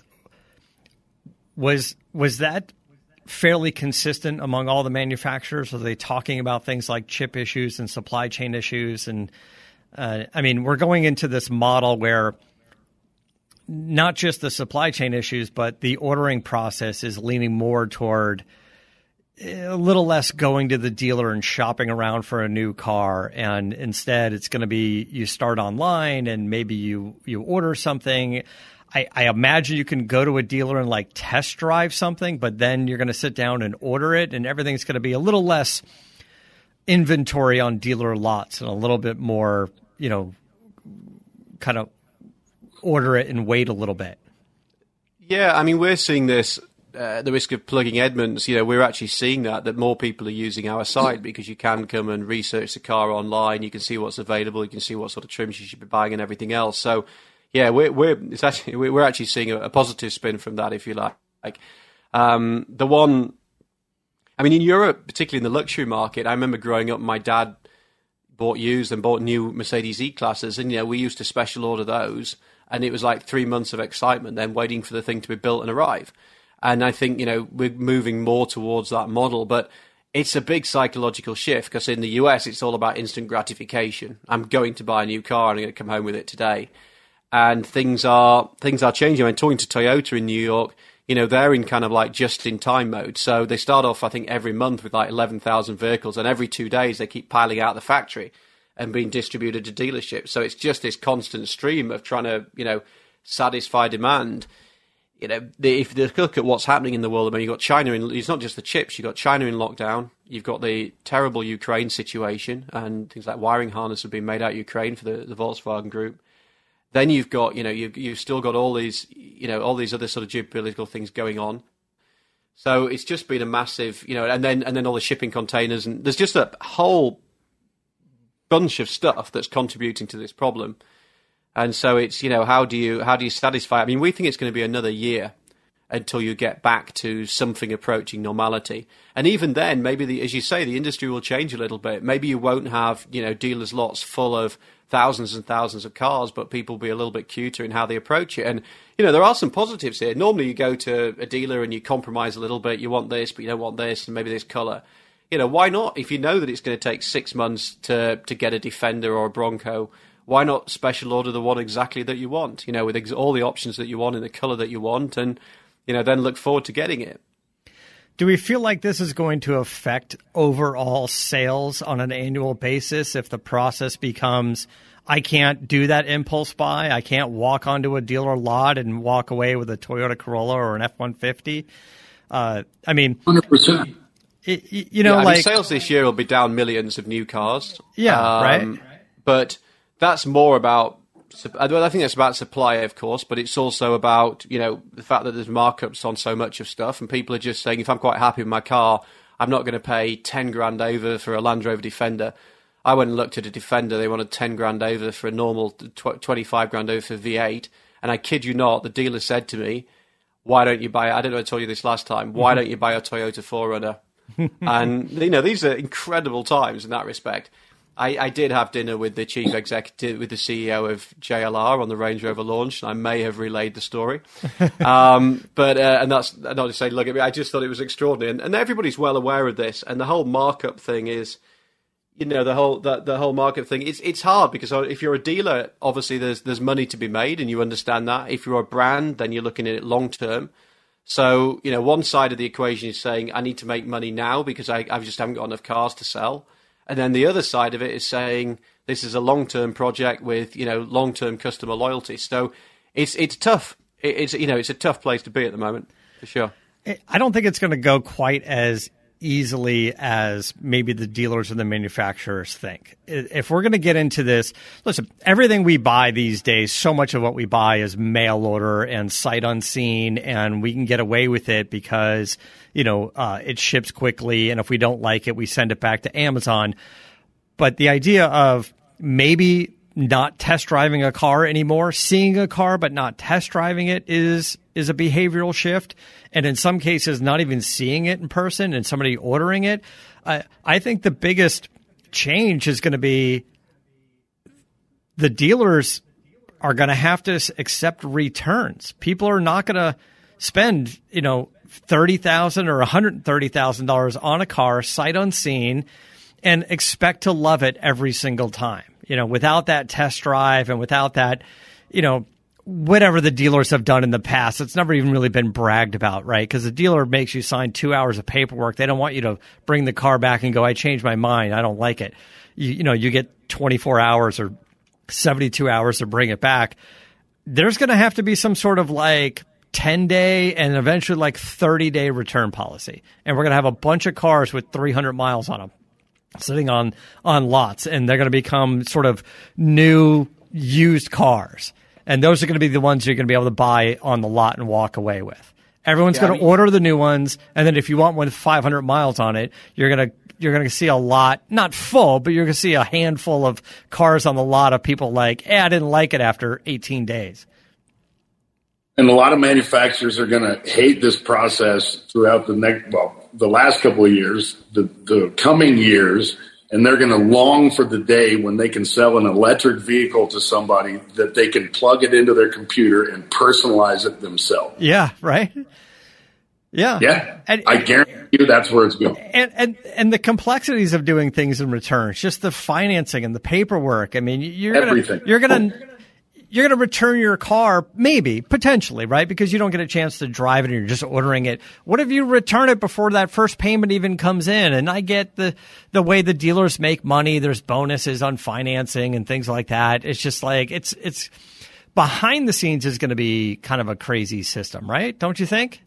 was was that fairly consistent among all the manufacturers? Are they talking about things like chip issues and supply chain issues? And uh, I mean, we're going into this model where not just the supply chain issues, but the ordering process is leaning more toward a little less going to the dealer and shopping around for a new car. And instead, it's going to be you start online and maybe you, you order something. I, I imagine you can go to a dealer and like test drive something, but then you're going to sit down and order it, and everything's going to be a little less inventory on dealer lots and a little bit more, you know, kind of order it and wait a little bit. Yeah, I mean, we're seeing this, uh, the risk of plugging Edmunds, you know, we're actually seeing that, that more people are using our site because you can come and research the car online. You can see what's available. You can see what sort of trims you should be buying and everything else. So, yeah, we're we're it's actually we're actually seeing a, a positive spin from that, if you like. Like um, the one, I mean, in Europe, particularly in the luxury market, I remember growing up, my dad bought used and bought new Mercedes E-Classes, and you know, we used to special order those, and it was like three months of excitement, then waiting for the thing to be built and arrive. And I think, you know, we're moving more towards that model, but it's a big psychological shift, because in the U S, it's all about instant gratification. I'm going to buy a new car and I'm going to come home with it today. and things are things are changing. I'm talking to Toyota in New York. You know, they're in kind of like just-in-time mode. So they start off, I think, every month with like eleven thousand vehicles, and every two days they keep piling out the factory and being distributed to dealerships. So it's just this constant stream of trying to, you know, satisfy demand. You know, the, if you look at what's happening in the world, I mean, you've got China in, it's not just the chips, you've got China in lockdown, you've got the terrible Ukraine situation, and things like wiring harness have been made out of Ukraine for the, the Volkswagen Group. Then you've got, you know, you've, you've still got all these, you know, all these other sort of geopolitical things going on. So it's just been a massive, you know, and then and then all the shipping containers, and there's just a whole bunch of stuff that's contributing to this problem. And so it's, you know, how do you how do you satisfy? I mean, we think it's going to be another year until you get back to something approaching normality. And even then, maybe, the, as you say, the industry will change a little bit. Maybe you won't have, you know, dealers' lots full of thousands and thousands of cars, but people will be a little bit cuter in how they approach it. And, you know, there are some positives here. Normally you go to a dealer and you compromise a little bit. You want this, but you don't want this, and maybe this colour. You know, why not? If you know that it's going to take six months to, to get a Defender or a Bronco, why not special order the one exactly that you want, you know, with ex- all the options that you want in the color that you want, and, you know, then look forward to getting it. Do we feel like this is going to affect overall sales on an annual basis if the process becomes, I can't do that impulse buy, I can't walk onto a dealer lot and walk away with a Toyota Corolla or an F one fifty? Uh, I mean, one hundred percent. It, you know, yeah, I like mean, sales this year will be down millions of new cars. Yeah, um, right. But that's more about, I think that's about supply, of course, but it's also about, you know, the fact that there's markups on so much of stuff, and people are just saying, if I'm quite happy with my car, I'm not going to pay ten grand over for a Land Rover Defender. I went and looked at a Defender, they wanted ten grand over for a normal, twenty-five grand over for V eight, and I kid you not, the dealer said to me, why don't you buy, I don't know if I told you this last time, why don't you buy a Toyota four runner? And, you know, these are incredible times in that respect. I, I did have dinner with the chief executive, with the C E O of J L R on the Range Rover launch, and I may have relayed the story. um, but uh, and that's not to say, look at me. I just thought it was extraordinary, and, and everybody's well aware of this. And the whole markup thing is, you know, the whole the, the whole markup thing. It's it's hard because if you're a dealer, obviously there's there's money to be made, and you understand that. If you're a brand, then you're looking at it long term. So, you know, one side of the equation is saying I need to make money now because I, I just haven't got enough cars to sell. And then the other side of it is saying this is a long-term project with, you know, long-term customer loyalty. So it's it's tough. It's, you know, it's a tough place to be at the moment, for sure. I don't think it's going to go quite as easily as maybe the dealers and the manufacturers think. If we're going to get into this, listen, everything we buy these days, so much of what we buy is mail order and sight unseen, and we can get away with it because, you know, uh, it ships quickly, and if we don't like it, we send it back to Amazon. But the idea of maybe not test driving a car anymore, seeing a car but not test driving it is is a behavioral shift. And in some cases, not even seeing it in person and somebody ordering it. Uh, I think the biggest change is going to be the dealers are going to have to accept returns. People are not going to spend, you know, thirty thousand dollars or one hundred thirty thousand dollars on a car, sight unseen, and expect to love it every single time. You know, without that test drive and without that, you know, whatever the dealers have done in the past, it's never even really been bragged about, right? Because the dealer makes you sign two hours of paperwork. They don't want you to bring the car back and go, I changed my mind, I don't like it. You, you know, you get twenty-four hours or seventy-two hours to bring it back. There's going to have to be some sort of like ten-day and eventually like thirty-day return policy. And we're going to have a bunch of cars with three hundred miles on them sitting on, on lots, and they're going to become sort of new used cars. And those are going to be the ones you're going to be able to buy on the lot and walk away with. Everyone's yeah, going to I mean, order the new ones, and then if you want one with five hundred miles on it, you're going to you're going to see a lot, not full, but you're going to see a handful of cars on the lot of people like, eh, I didn't like it after eighteen days. And a lot of manufacturers are going to hate this process throughout the next, well, the last couple of years, the, the coming years, and they're going to long for the day when they can sell an electric vehicle to somebody that they can plug it into their computer and personalize it themselves. Yeah, right? Yeah. Yeah. And, I guarantee you that's where it's going. And, and and the complexities of doing things in returns, just the financing and the paperwork. I mean, you're Everything. Gonna, you're going to you're going to return your car, maybe, potentially, right? Because you don't get a chance to drive it and you're just ordering it. What if you return it before that first payment even comes in? And I get the, the way the dealers make money. There's bonuses on financing and things like that. It's just like, it's, it's behind the scenes is going to be kind of a crazy system, right? Don't you think?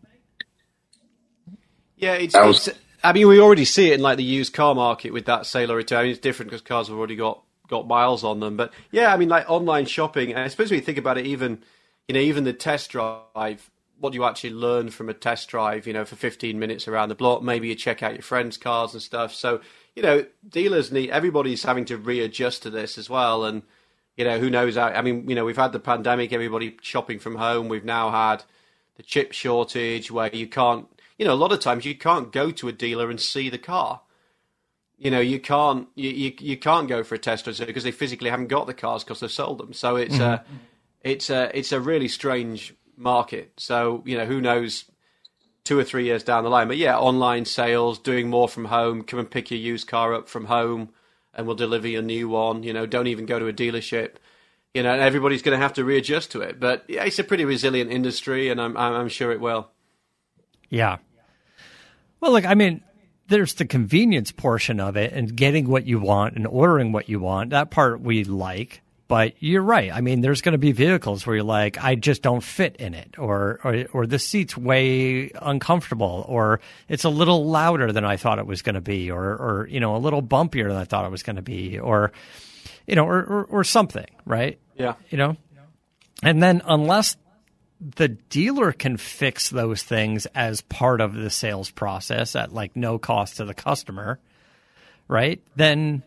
Yeah, it's, it's, I mean, we already see it in like the used car market with that sale or return. I mean, it's different because cars have already got, got miles on them. But yeah, I mean, like online shopping, and I suppose when you think about it, even, you know, even the test drive, what do you actually learn from a test drive, you know, for fifteen minutes around the block? Maybe you check out your friends' cars and stuff. So, you know, dealers need, everybody's having to readjust to this as well. And, you know, who knows? I, I mean, you know, we've had the pandemic, everybody shopping from home. We've now had the chip shortage where you can't, you know, a lot of times you can't go to a dealer and see the car. You know, you can't you, you, you can't go for a test drive because they physically haven't got the cars because they've sold them. So it's mm-hmm. a it's a it's a really strange market. So, you know, who knows two or three years down the line. But yeah, online sales, doing more from home, come and pick your used car up from home and we'll deliver your new one. You know, don't even go to a dealership. You know, and everybody's going to have to readjust to it. But yeah, it's a pretty resilient industry, and I'm I'm sure it will. Yeah. Well, look, I mean, there's the convenience portion of it and getting what you want and ordering what you want. That part we like. But you're right. I mean, there's going to be vehicles where you're like, I just don't fit in it, or, or, or the seat's way uncomfortable, or it's a little louder than I thought it was going to be, or, or, you know, a little bumpier than I thought it was going to be, or, you know, or, or, or something, right? Yeah. You know? And then unless the dealer can fix those things as part of the sales process at like no cost to the customer, right? Then,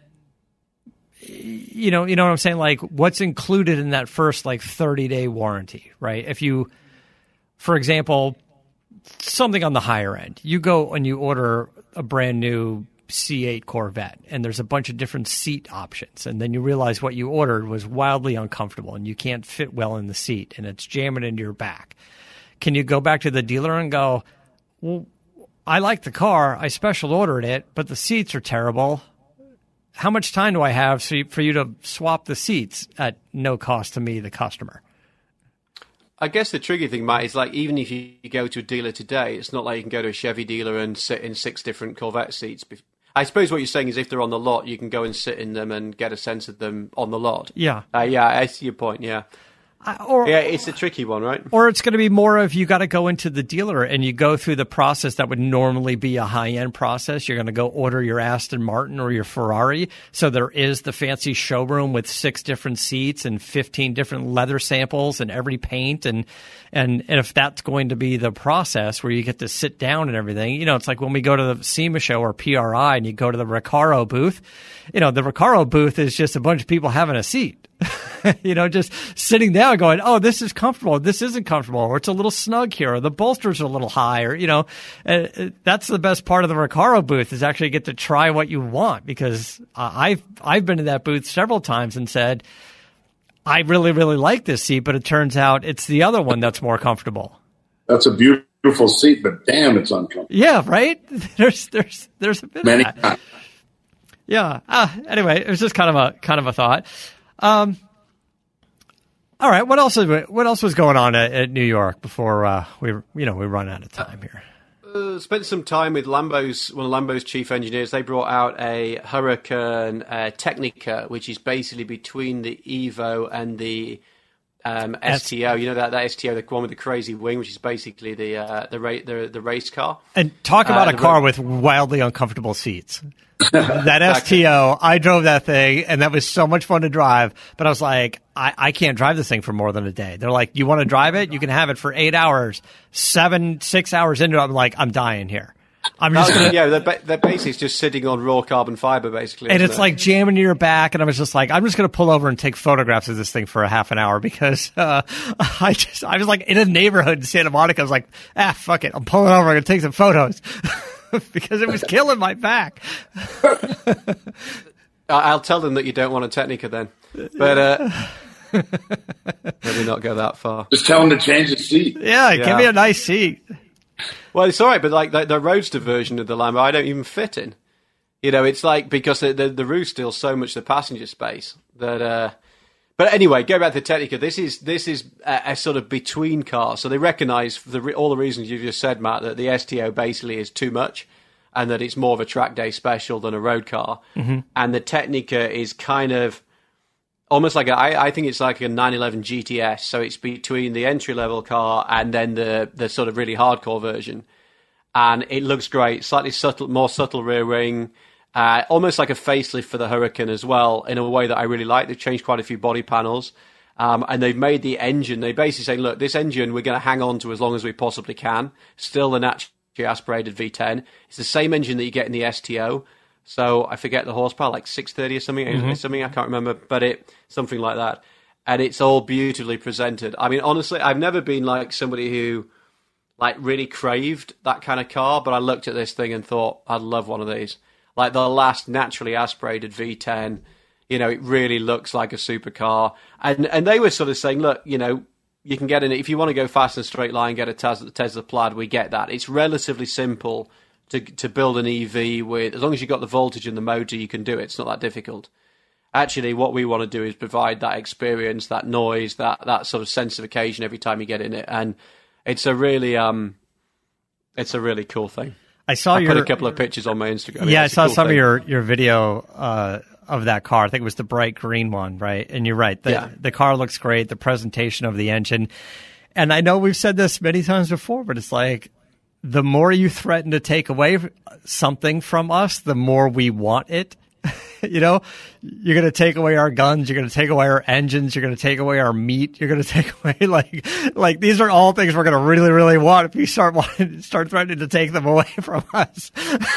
you know, you know what I'm saying? Like what's included in that first like thirty day warranty, right? If you, for example, something on the higher end, you go and you order a brand new C eight Corvette and there's a bunch of different seat options, and then you realize what you ordered was wildly uncomfortable and you can't fit well in the seat and it's jamming into your back. Can you go back to the dealer and go, well, I like the car, I special ordered it, but the seats are terrible. How much time do I have for you to swap the seats at no cost to me, the customer? I guess the tricky thing, Matt, is like even if you go to a dealer today, it's not like you can go to a Chevy dealer and sit in six different Corvette seats. I suppose what you're saying is if they're on the lot, you can go and sit in them and get a sense of them on the lot. Yeah. Uh, yeah, I see your point, yeah. Uh, or, yeah, it's a tricky one, right? Or it's going to be more of you got to go into the dealer and you go through the process that would normally be a high-end process. You're going to go order your Aston Martin or your Ferrari. So there is the fancy showroom with six different seats and fifteen different leather samples and every paint. And, and, and if that's going to be the process where you get to sit down and everything, you know, it's like when we go to the SEMA show or P R I and you go to the Recaro booth, you know, the Recaro booth is just a bunch of people having a seat. You know, just sitting down going, oh, this is comfortable, this isn't comfortable, or it's a little snug here, or the bolsters are a little high, or, you know, uh, that's the best part of the Recaro booth is actually get to try what you want, because uh, I've, I've been to that booth several times and said, I really, really like this seat, but it turns out it's the other one that's more comfortable. That's a beautiful seat, but damn, it's uncomfortable. Yeah, right? There's, there's, there's a bit Many of that. Yeah. Uh, anyway, it was just kind of a, kind of a thought. Um, all right. What else? Is, what else was going on at, at New York before uh, we, you know, we run out of time here? Uh, spent some time with Lambo's one of Lambo's chief engineers. They brought out a Huracan uh, Technica, which is basically between the Evo and the um, S T O. You know that, that S T O, the one with the crazy wing, which is basically the uh, the, ra- the the race car. And talk about uh, a car with wildly uncomfortable seats. That S T O, I drove that thing, and that was so much fun to drive. But I was like, I, I can't drive this thing for more than a day. They're like, you want to drive it? You can have it for eight hours. Seven, six hours into it, I'm like, I'm dying here. I'm just gonna, yeah, they're, they're basically just sitting on raw carbon fiber, basically. And it's it? like jamming to your back. And I was just like, I'm just going to pull over and take photographs of this thing for a half an hour because uh, I just I was like in a neighborhood in Santa Monica. I was like, ah, fuck it. I'm pulling over. I'm going to take some photos. Because it was killing my back. I'll tell them that you don't want a Technica then. But uh, maybe not go that far. Just tell them to change the seat. Yeah, yeah. Give me a nice seat. Well, it's all right, but like the, the Roadster version of the Lambo, I don't even fit in. You know, it's like because the the, the roof's still so much the passenger space that uh, But anyway, go back to Technica. This is this is a, a sort of between car. So they recognise for the, all the reasons you've just said, Matt, that the S T O basically is too much, and that it's more of a track day special than a road car. Mm-hmm. And the Technica is kind of almost like a, I, I think it's like a nine eleven G T S. So it's between the entry level car and then the the sort of really hardcore version. And it looks great, slightly subtle, more subtle rear wing. Uh, almost like a facelift for the Hurricane as well, in a way that I really like. They've changed quite a few body panels, um, and they've made the engine. They basically say, look, this engine we're going to hang on to as long as we possibly can. Still the naturally aspirated V ten. It's the same engine that you get in the S T O. So I forget the horsepower, like six thirty or something, mm-hmm. something I can't remember, but it something like that. And it's all beautifully presented. I mean, honestly, I've never been like somebody who like really craved that kind of car, but I looked at this thing and thought, I'd love one of these. Like the last naturally aspirated V ten, you know, it really looks like a supercar. And and they were sort of saying, look, you know, you can get in it. If you want to go fast and straight line, get a Tesla, Tesla Plaid, we get that. It's relatively simple to to build an E V with, as long as you've got the voltage and the motor, you can do it. It's not that difficult. Actually, what we want to do is provide that experience, that noise, that, that sort of sense of occasion every time you get in it. And it's a really, um, it's a really cool thing. I saw I your, put a couple of pictures on my Instagram. Yeah, I saw cool some thing. of your, your video uh, of that car. I think it was the bright green one, right? And you're right. The, yeah. the car looks great, the presentation of the engine. And I know we've said this many times before, but it's like the more you threaten to take away something from us, the more we want it. You know, you're going to take away our guns. You're going to take away our engines. You're going to take away our meat. You're going to take away like, like these are all things we're going to really, really want if you start wanting, start threatening to take them away from us.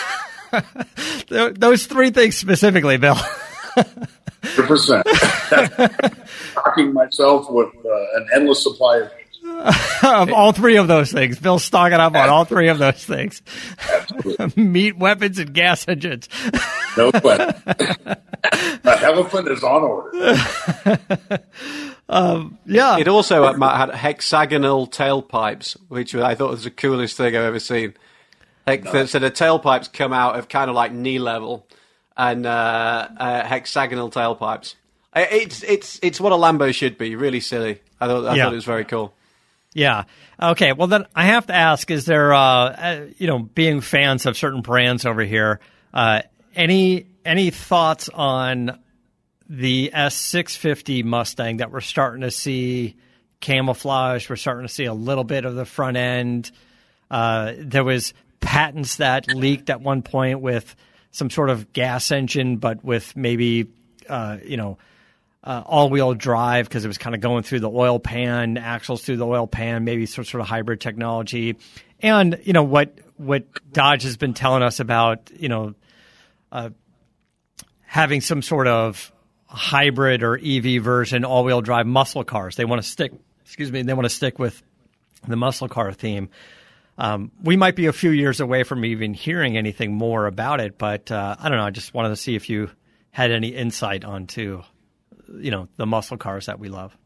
Those three things specifically, Bill. one hundred percent. Stocking myself with uh, an endless supply of of all three of those things. Bill's stocking up on all three of those things. Absolutely. Meat, weapons, and gas engines. No question. A elephant is on order. um, yeah. It also uh, had hexagonal tailpipes, which I thought was the coolest thing I've ever seen. Like, nice. So the tailpipes come out of kind of like knee level, and uh, uh, hexagonal tailpipes. It's it's it's what a Lambo should be. Really silly. I thought I yeah. thought it was very cool. Yeah. Okay. Well, then I have to ask: is there, uh, uh, you know, being fans of certain brands over here, uh, any any thoughts on the S six fifty Mustang that we're starting to see camouflage? We're starting to see a little bit of the front end. Uh, there was patents that leaked at one point with some sort of gas engine, but with maybe, uh, you know. Uh, all-wheel drive because it was kind of going through the oil pan, axles through the oil pan, maybe some sort of hybrid technology. And, you know, what what Dodge has been telling us about, you know, uh, having some sort of hybrid or E V version all-wheel drive muscle cars. They want to stick, excuse me, they want to stick with the muscle car theme. Um, we might be a few years away from even hearing anything more about it, but uh, I don't know. I just wanted to see if you had any insight onto you know, the muscle cars that we love.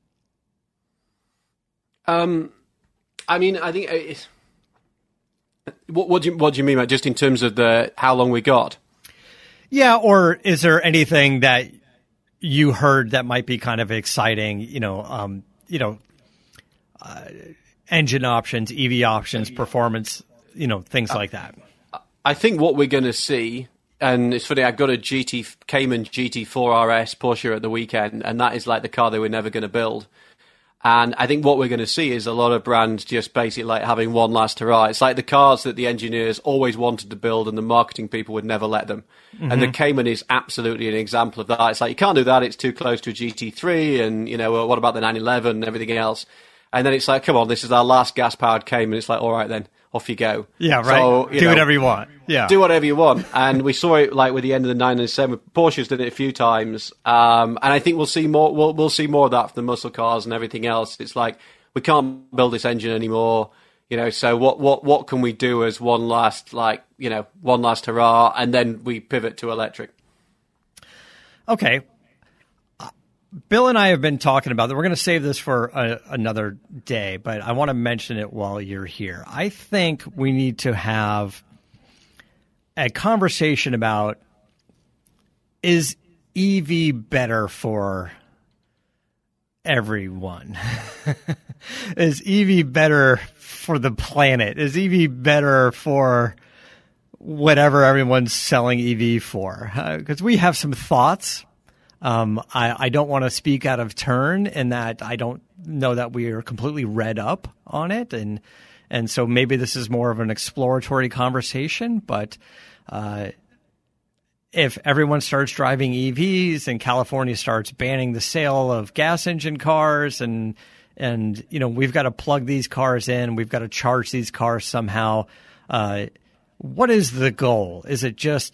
Um, I mean, I think it's, what, what do you what do you mean by just in terms of the how long we got? Yeah, or is there anything that you heard that might be kind of exciting? You know, um, you know, uh, engine options, E V options, performance, you know, things like that. I think what we're going to see. And it's funny, I've got a G T Cayman G T four R S Porsche at the weekend, and that is like the car they were never going to build. And I think what we're going to see is a lot of brands just basically like having one last hurrah. It's like the cars that the engineers always wanted to build and the marketing people would never let them. Mm-hmm. And the Cayman is absolutely an example of that. It's like, you can't do that, it's too close to a G T three, and, you know, what about the nine eleven and everything else? And then it's like, come on, this is our last gas-powered Cayman. It's like, all right then. Off you go. Yeah, right. So, you do know, whatever you want. Yeah. Do whatever you want. And we saw it like with the end of the nine ninety-seven. Porsche's did it a few times. Um, and I think we'll see more we'll we'll see more of that for the muscle cars and everything else. It's like we can't build this engine anymore. You know, so what, what, what can we do as one last like, you know, one last hurrah, and then we pivot to electric. Okay. Bill and I have been talking about that. We're going to save this for a, another day, but I want to mention it while you're here. I think we need to have a conversation about, is E V better for everyone. Is E V better for the planet? Is E V better for whatever everyone's selling E V for? Because uh, we have some thoughts. Um, I, I don't want to speak out of turn in that I don't know that we are completely read up on it. And, and so maybe this is more of an exploratory conversation, but, uh, if everyone starts driving E Vs and California starts banning the sale of gas engine cars and, and, you know, we've got to plug these cars in, we've got to charge these cars somehow. Uh, what is the goal? Is it just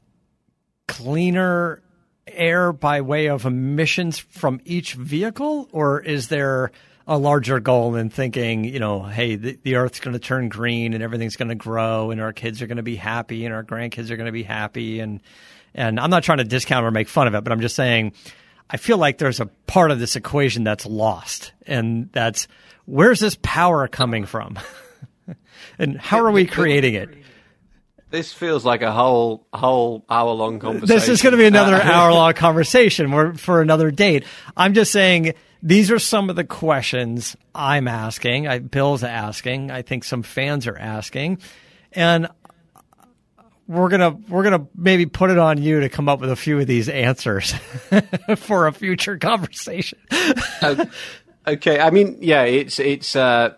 cleaner air by way of emissions from each vehicle, or is there a larger goal in thinking, you know, hey, the, the Earth's going to turn green and everything's going to grow and our kids are going to be happy and our grandkids are going to be happy? And and I'm not trying to discount or make fun of it, but I'm just saying I feel like there's a part of this equation that's lost, and that's where's this power coming from? And how are we creating it? This feels like a whole whole hour long conversation. This is going to be another uh, hour long conversation for, for another date. I'm just saying these are some of the questions I'm asking. I, Bill's asking. I think some fans are asking, and we're gonna we're gonna maybe put it on you to come up with a few of these answers for a future conversation. uh, okay, I mean, yeah, it's it's. Uh,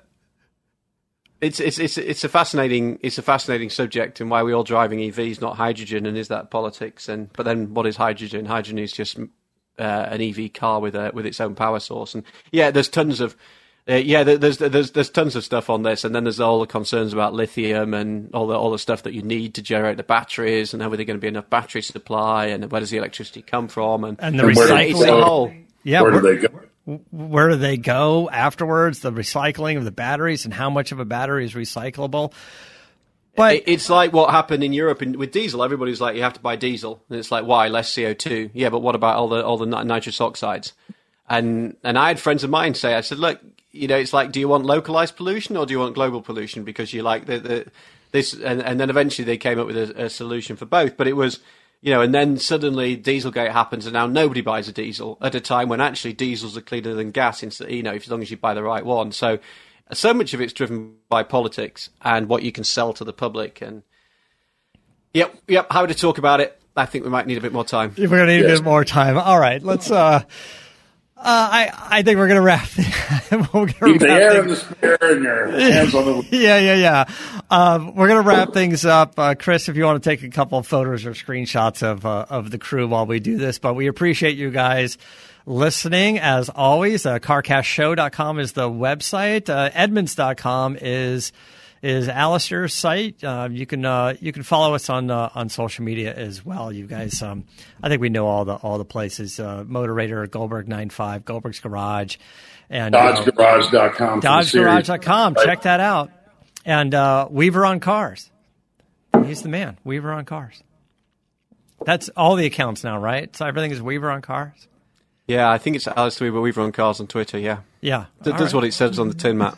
It's it's it's it's a fascinating it's a fascinating subject, and why we're all driving E Vs, not hydrogen, and is that politics? And but then what is hydrogen? Hydrogen is just uh, an E V car with a with its own power source. And yeah, there's tons of uh, yeah there's there's there's tons of stuff on this, and then there's all the concerns about lithium and all the all the stuff that you need to generate the batteries, and how are there going to be enough battery supply, and where does the electricity come from, and, and the recycling. Whole, yeah, where do they go? Where do they go afterwards? The recycling of the batteries, and how much of a battery is recyclable? But it's like what happened in Europe in, with diesel. Everybody's like, you have to buy diesel, and it's like, why? Less C O two. Yeah, but what about all the all the nitrous oxides? And and I had friends of mine say, I said, look, you know, it's like, do you want localized pollution or do you want global pollution? Because you like the, the this, and, and then eventually they came up with a, a solution for both. But it was, you know, and then suddenly Dieselgate happens, and now nobody buys a diesel at a time when actually diesels are cleaner than gas, you know, as long as you buy the right one. So, so much of it's driven by politics and what you can sell to the public. And yep, yep, how to talk about it. I think we might need a bit more time. We're going to need yes. a bit more time. All right, let's. Uh, uh, I I think we're going to wrap. we're Keep the air in the spare and your hands on the. yeah, yeah, yeah. Um, we're going to wrap things up. Uh, Chris, if you want to take a couple of photos or screenshots of uh, of the crew while we do this, but we appreciate you guys listening as always. Uh, car cast show dot com is the website. Uh, Edmunds dot com is is Alistair's site. Uh, you can uh, you can follow us on uh, on social media as well. You guys, um, I think we know all the all the places. Uh, Motor Raider, Goldberg ninety-five, Goldberg's Garage, and Dodge Garage dot com. Dodge Garage dot com. Right. Check that out. And uh, Weaver on Cars. He's the man. Weaver on Cars. That's all the accounts now, right? So everything is Weaver on Cars. Yeah, I think it's Alistair Weaver, Weaver on Cars on Twitter. Yeah, yeah. Th- that's right. What it says on the tin map.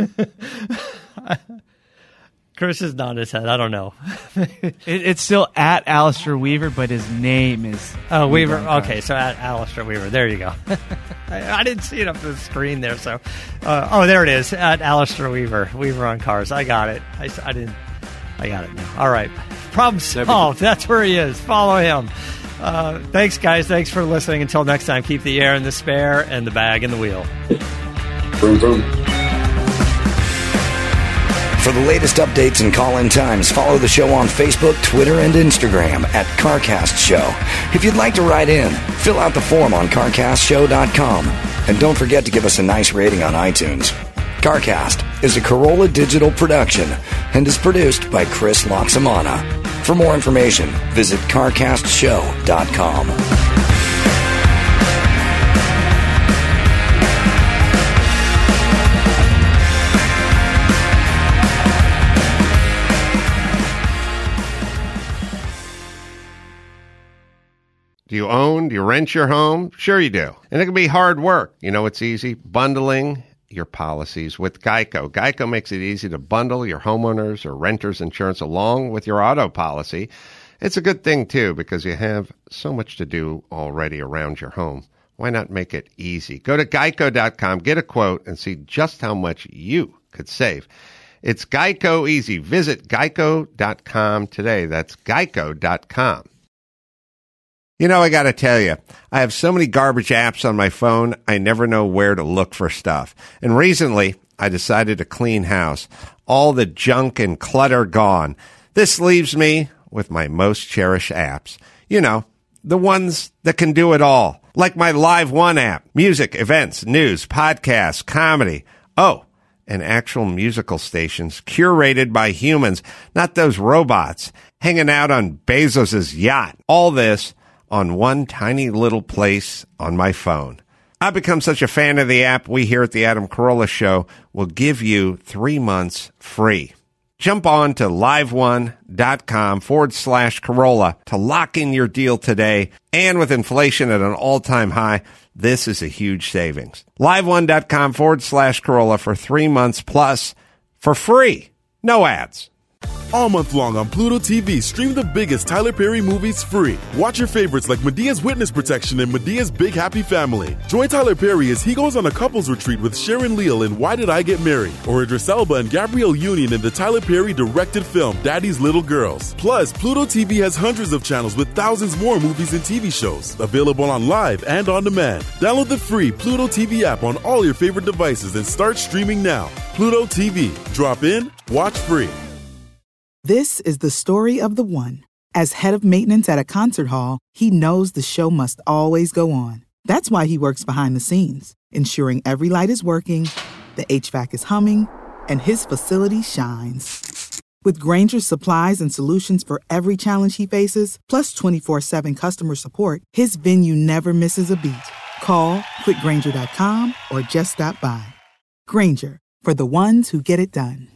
Chris is nodding his head. I don't know. it, it's still at Alistair Weaver, but his name is oh Weaver. Okay, so at Alistair Weaver. There you go. I, I didn't see it up the screen there. So, uh, oh, there it is. At Alistair Weaver. Weaver on Cars. I got it. I, I didn't. I got it now. All right. Problem solved. That's where he is. Follow him. Uh, thanks, guys. Thanks for listening. Until next time, keep the air in the spare and the bag in the wheel. Boom, boom. For the latest updates and call-in times, follow the show on Facebook, Twitter, and Instagram at CarCast Show. If you'd like to write in, fill out the form on car cast show dot com. And don't forget to give us a nice rating on iTunes. CarCast is a Corolla Digital production and is produced by Chris Loxamana. For more information, visit car cast show dot com. Do you own? Do you rent your home? Sure you do. And it can be hard work. You know, it's easy. Bundling your policies with Geico. Geico makes it easy to bundle your homeowners or renters insurance along with your auto policy. It's a good thing, too, because you have so much to do already around your home. Why not make it easy? Go to geico dot com, get a quote, and see just how much you could save. It's Geico Easy. Visit geico dot com today. That's geico dot com. You know, I got to tell you, I have so many garbage apps on my phone, I never know where to look for stuff. And recently, I decided to clean house. All the junk and clutter gone. This leaves me with my most cherished apps. You know, the ones that can do it all. Like my Live One app. Music, events, news, podcasts, comedy. Oh, and actual musical stations curated by humans, not those robots hanging out on Bezos's yacht. All this on one tiny little place on my phone. I've become such a fan of the app, we here at the Adam Carolla Show will give you three months free. Jump on to liveone.com forward slash Carolla to lock in your deal today. And with inflation at an all-time high, this is a huge savings. liveone.com forward slash Carolla for three months plus for free. No ads. All month long on Pluto T V, stream the biggest Tyler Perry movies free. Watch your favorites like Medea's Witness Protection and Medea's Big Happy Family. Join Tyler Perry as he goes on a couples retreat with Sharon Leal in Why Did I Get Married? Or Idris Elba and Gabrielle Union in the Tyler Perry directed film Daddy's Little Girls. Plus, Pluto T V has hundreds of channels with thousands more movies and T V shows. Available on live and on demand. Download the free Pluto T V app on all your favorite devices and start streaming now. Pluto T V. Drop in, watch free. This is the story of the one. As head of maintenance at a concert hall, he knows the show must always go on. That's why he works behind the scenes, ensuring every light is working, the H V A C is humming, and his facility shines. With Grainger's supplies and solutions for every challenge he faces, plus twenty-four seven customer support, his venue never misses a beat. Call quick grainger dot com or just stop by. Grainger, for the ones who get it done.